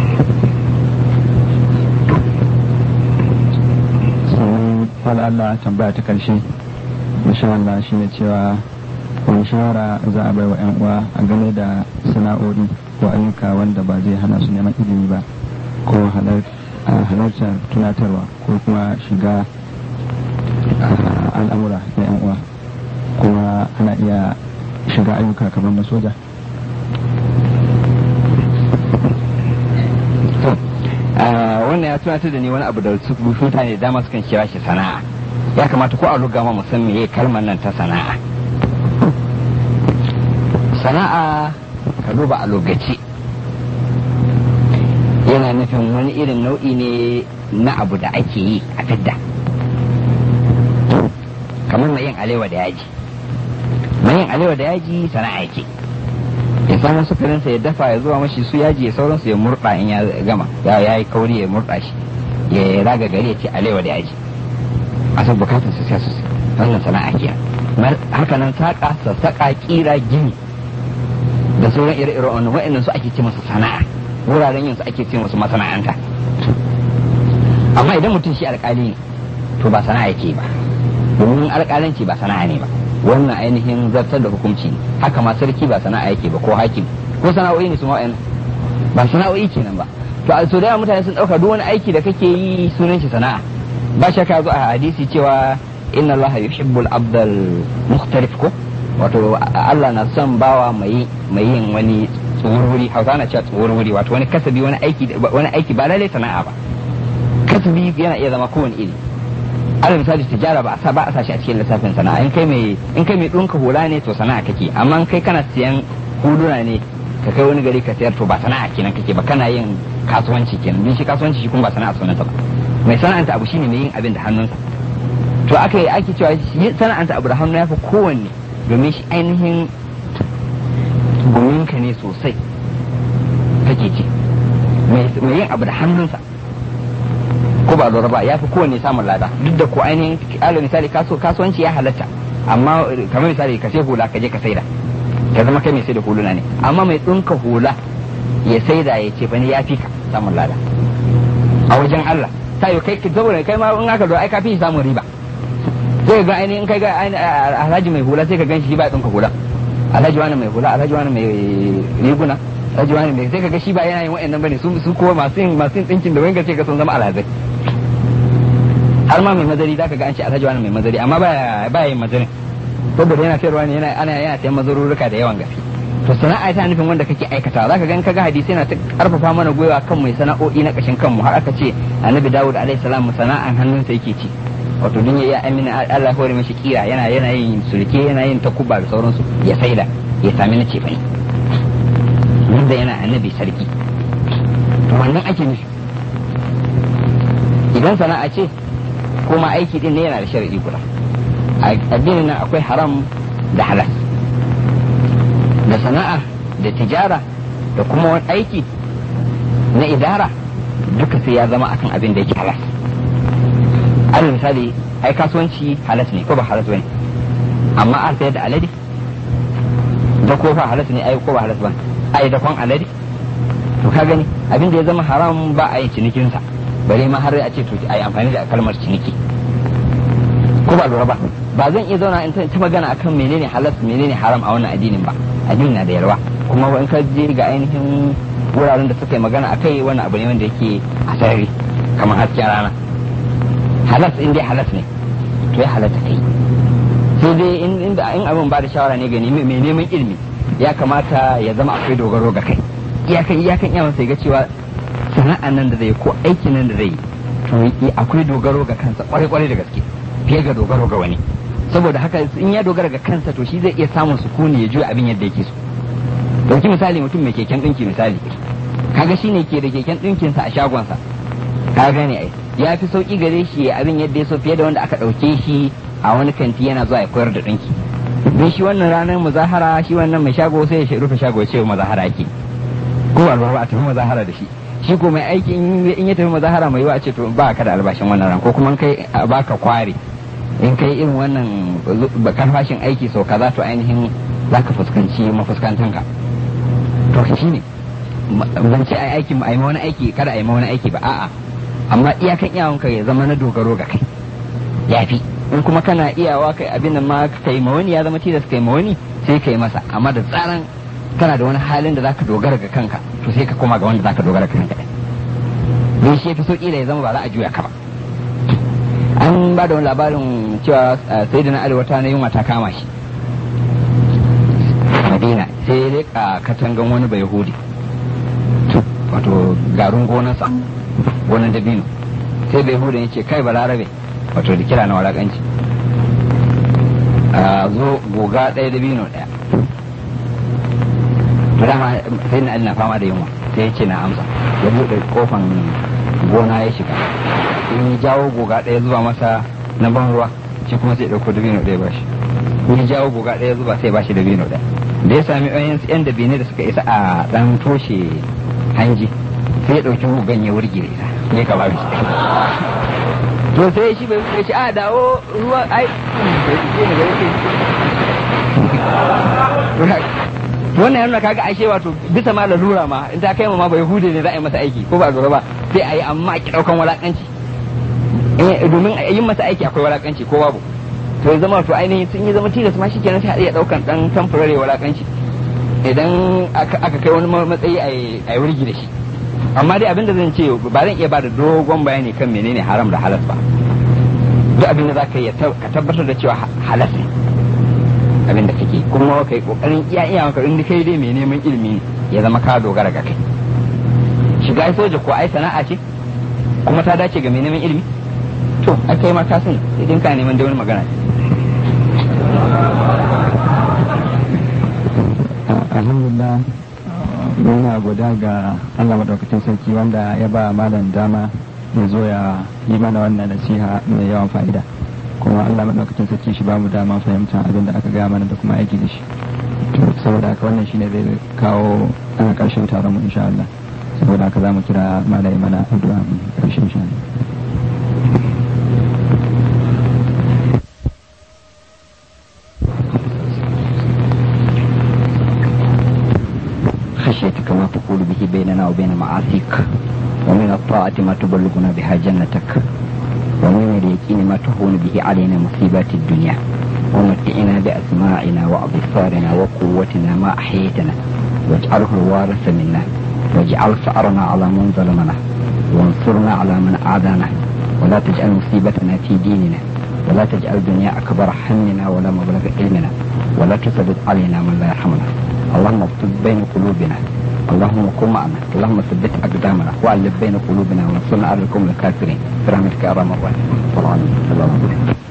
sai Allah tambaya ta karshe insha Allah shine cewa wani shawara za a bai wa ƴan uwa a game da sana'o'i ko ayyuka wanda ba zai hana su neman ilimi ba ko halartar tunatarwa ko kuma shiga al'amura na ƴan uwa kuma ana iya shiga ayyuka kamar na soja. Wannan ya tunatar da ni wani abu da su mutane dama sukan kira shi sana'a ya kamata ko a lugama musamman ya kalmar nan ta sana'a ka duba a lokaci yana nufin wani irin nau'i ne na abu da ake yi a fidda kamar mai yin alewa da yaji sana'a yake ya samu sukarinsa ya dafa ya zuwa mashi su yaji ya sauransu ya murɗa in ya gama ya yi kauri ya murɗa shi ya raga gari ya ce alewa da yaji a san bukatar su sai sosai wannan sana'a ke haka nan saƙa ƙira gini da sauran ire-ire wannan wa'annan su ake ce masu sana'a wuraren yin su ake ce masu masana'anta amma idan mutum shi alƙali ne to ba sana'a yake ba domin alƙalanci ba sana'a ne ba wannan ainihin zartar da hukunci haka ma sarki ba sana'a yake ba ko hakim ko sana'o'i ne su ma ba sana'o'i kenan ba to a so da mutane sun dauka duk wani aiki da kake yi sunan shi sana'a ba shakka zo a hadisi cewa inna allaha yuhibbul abdal mukhtarif ko wato Allah na son bawa mai yin wani tsururi Hausa na cewa tsururi wato wani kasabi wani aiki ba lalle sana'a ba kasabi yana iya zama kowane iri alal misali tijara ba a sa shi a cikin lissafin sana'a in kai mai dunka hula ne to sana'a kake amma in kai kana siyan huluna ne ka kai wani gari ka sayar to ba sana'a kenan kake ba kana yin kasuwanci kenan din shi kasuwanci shi kuma ba sana'a sunanta ba mai sana'anta abu shine mai yin abin da hannunsa to ake cewa sana'anta abu da hannu ya fi kowanne domin shi ainihin guminka ne sosai kake ci mai yin abu da hannunsa ko ba lura ba ya fi kowanne samun lada duk da ko ainihin alal misali kasuwanci ya halatta amma kamar misali ka sai hula ka je ka saida ka zama kai mai saida huluna ne, amma mai tsinka hula ya saida ya ce bane ya fi ka samun lada a wajen Allah. Ta yi kai saboda kai ma in aka zo ai ka fi samun riba. Sai ga ainihin in kai ga alhaji mai hula sai ka gan shi ba tsinka hula, alhaji wani mai hula, alhaji wani mai riguna, alhaji wani mai, sai ka ga shi ba yana yin wa'annan bane, su kowa masu yin tsinkin da wani ce ka sun zama alhazai. Har ma mai mazari zaka ga an ce alhaji wani mai mazari, amma ba yin mazarin saboda yana sayarwa ne, yana sayan mazarurruka da yawan gaske. To sana'a ta nufin wanda kake aikata, zaka ga kaga hadisi yana ta karfafa mana gwiwa kan mai sana'o'i na kashin kanmu, har aka ce annabi Dawud alaihi salam sana'an hannunsa yake ci, wato dun ya amina Allah ya hore mishi kira, yana yin sulke, yana yin takuba da sauransu ya saida ya sami na cefani wanda yana annabi sarki. To wannan ake nufi. Idan sana'a ce kuma aiki din ne yana da sharadi guda. A addinin nan akwai haram da halal, da sana'a da tijara da kuma wani aiki na idara duka sai ya zama akan abin da yake halas. Alal misali ai kasuwanci halas ne ko ba halas bane, amma an sayar da alade da ko ba halas ne ai ko ba halas ba, ai da kwan alade to ka gani abin da ya zama haram ba a yi cinikin sa, bare ma har a ce to ai amfani da kalmar ciniki ko ba lura ba. Ba zan iya zauna in ta magana akan menene halas menene haram a wannan addinin ba, addini na da yalwa, kuma in ka je ga ainihin wuraren da suka yi magana akai wannan abu ne wanda yake a sarari kamar hasken rana. Halas in dai halas ne to ya halatta kai, sai dai in abin ba da shawara ne ga mai neman ilimi ya kamata ya zama akwai dogaro ga kai, iyakan iya sai ga cewa sana'an nan da zai ko aikin nan da zai yi to akwai dogaro ga kansa kwarai da gaske fiye ga dogaro ga wani. Saboda haka in ya dogara ga kansa to shi zai iya samun sukuni ya juya abin yadda yake so. Dauki misali mutum mai keken dinki misali, kaga shine ke da keken dinkin sa a shagonsa, ka gane ai ya fi sauki gare shi abin yadda ya so fiye da wanda aka dauke shi a wani kanti yana zuwa ya koyar da dinki. Don shi wannan ranar muzahara shi wannan mai shago sai ya rufe shago ya ce muzahara yake, ko ba a tafi muzahara da shi. Shi ko mai aiki in ya tafi muzahara mai yiwa a ce to ba ka da albashin wannan ran, ko kuma kai baka kware in kai irin wannan karfashin aiki sau kaza to ainihin za ka fuskanci mafuskantanka. To shi ne ban ce ai aiki a yi wani aiki kada a yi wani aiki ba, a'a, amma iyakan iyawanka ya zama na dogaro ga kai yafi. In kuma kana iyawa kai abin nan ma kai ma wani ya zama tilas kai ma wani sai kai masa, amma da tsaran kana da wani halin da zaka dogara ga kanka to sai ka koma ga wanda zaka dogara ga kanka. Don shi yafi sauki da ya zama ba za a juya ka ba. An ba da wani labarin cewa sayyidina Ali wata na yunwa ta kama shi Madina, sai ya leƙa katangan wani bai Yahudi, wato garin gonarsa, gonar dabino. Sai bai Yahudi ya ce kai balarabe, wato da kira na walakanci, zo goga ɗaya dabino ɗaya. To dama sayyidina Ali na fama da yunwa, sai ya ce na amsa, ya buɗe kofan gona ya shiga, in ya jawo goga ɗaya zuba masa na ban ruwa, shi kuma sai ɗauko dabino ɗaya ba shi. In ya jawo goga ɗaya zuba sai ba shi dabino ɗaya. Da ya sami yan dabine da suka isa a ɗan toshe hanji, sai ya ɗauki gogan ya wurge da ita, ya ka ba shi. To sai shi bai wuce shi a dawo ruwa ai wannan yana kaga ashe wato bisa ma lalura ma in ta kai ma ba Yahude ne za a yi masa aiki ko ba lura ba sai a yi, amma ki ɗaukan walakanci. Domin yin masa aiki akwai walakanci ko babu, to ya zama to ainihin sun yi zama tilas ma shikenan sai a iya daukan dan temporary walakanci idan aka kai wani matsayi a yi wurgi da shi. Amma dai abinda zan ce ba zan iya bada dogon bayani kan menene haram da halas ba. Duk abin da za ka yi ka tabbatar da cewa halas ne abin da kake, kuma kai kokarin iya maka in kai dai mai neman ilimi ya zama ka dogara ga kai. Shiga soja ko ai sana'a ce kuma ta dace ga mai neman ilimi, to ai kai ma ka sani idan ka neman da wani magana. Alhamdulillah, muna goda ga Allah madaukakin sarki wanda ya ba malam dama ya zo ya yi mana wannan nasiha mai yawan fa'ida, kuma Allah madaukakin sarki shi ba mu dama fahimtar abin da aka gaya mana da kuma aiki da shi. Saboda haka wannan shine zai kawo karshen taron mu insha Allah. Saboda haka za mu kira malai mana addu'a karshen insha Allah. وبين معاصيك، ومن الطاعة ما تبلغنا بها جنتك، ومن اليقين ما تهون به علينا مصيبات الدنيا، ومتعنا بأسماعنا وأبصارنا وقوتنا ما أحييتنا، واجعله الوارث منا، واجعل ثأرنا على من ظلمنا، وانصرنا على من أعدانا، ولا تجعل مصيبتنا في ديننا، ولا تجعل الدنيا أكبر همنا ولا مبلغ علمنا، ولا تسلط علينا من لا يرحمنا. اللهم اكتب بين قلوبنا، اللهم كن معنا، اللهم ثبت أقدامنا وألف بين قلوبنا وانصرنا على القوم الكافرين برحمتك يا أرحم الراحمين.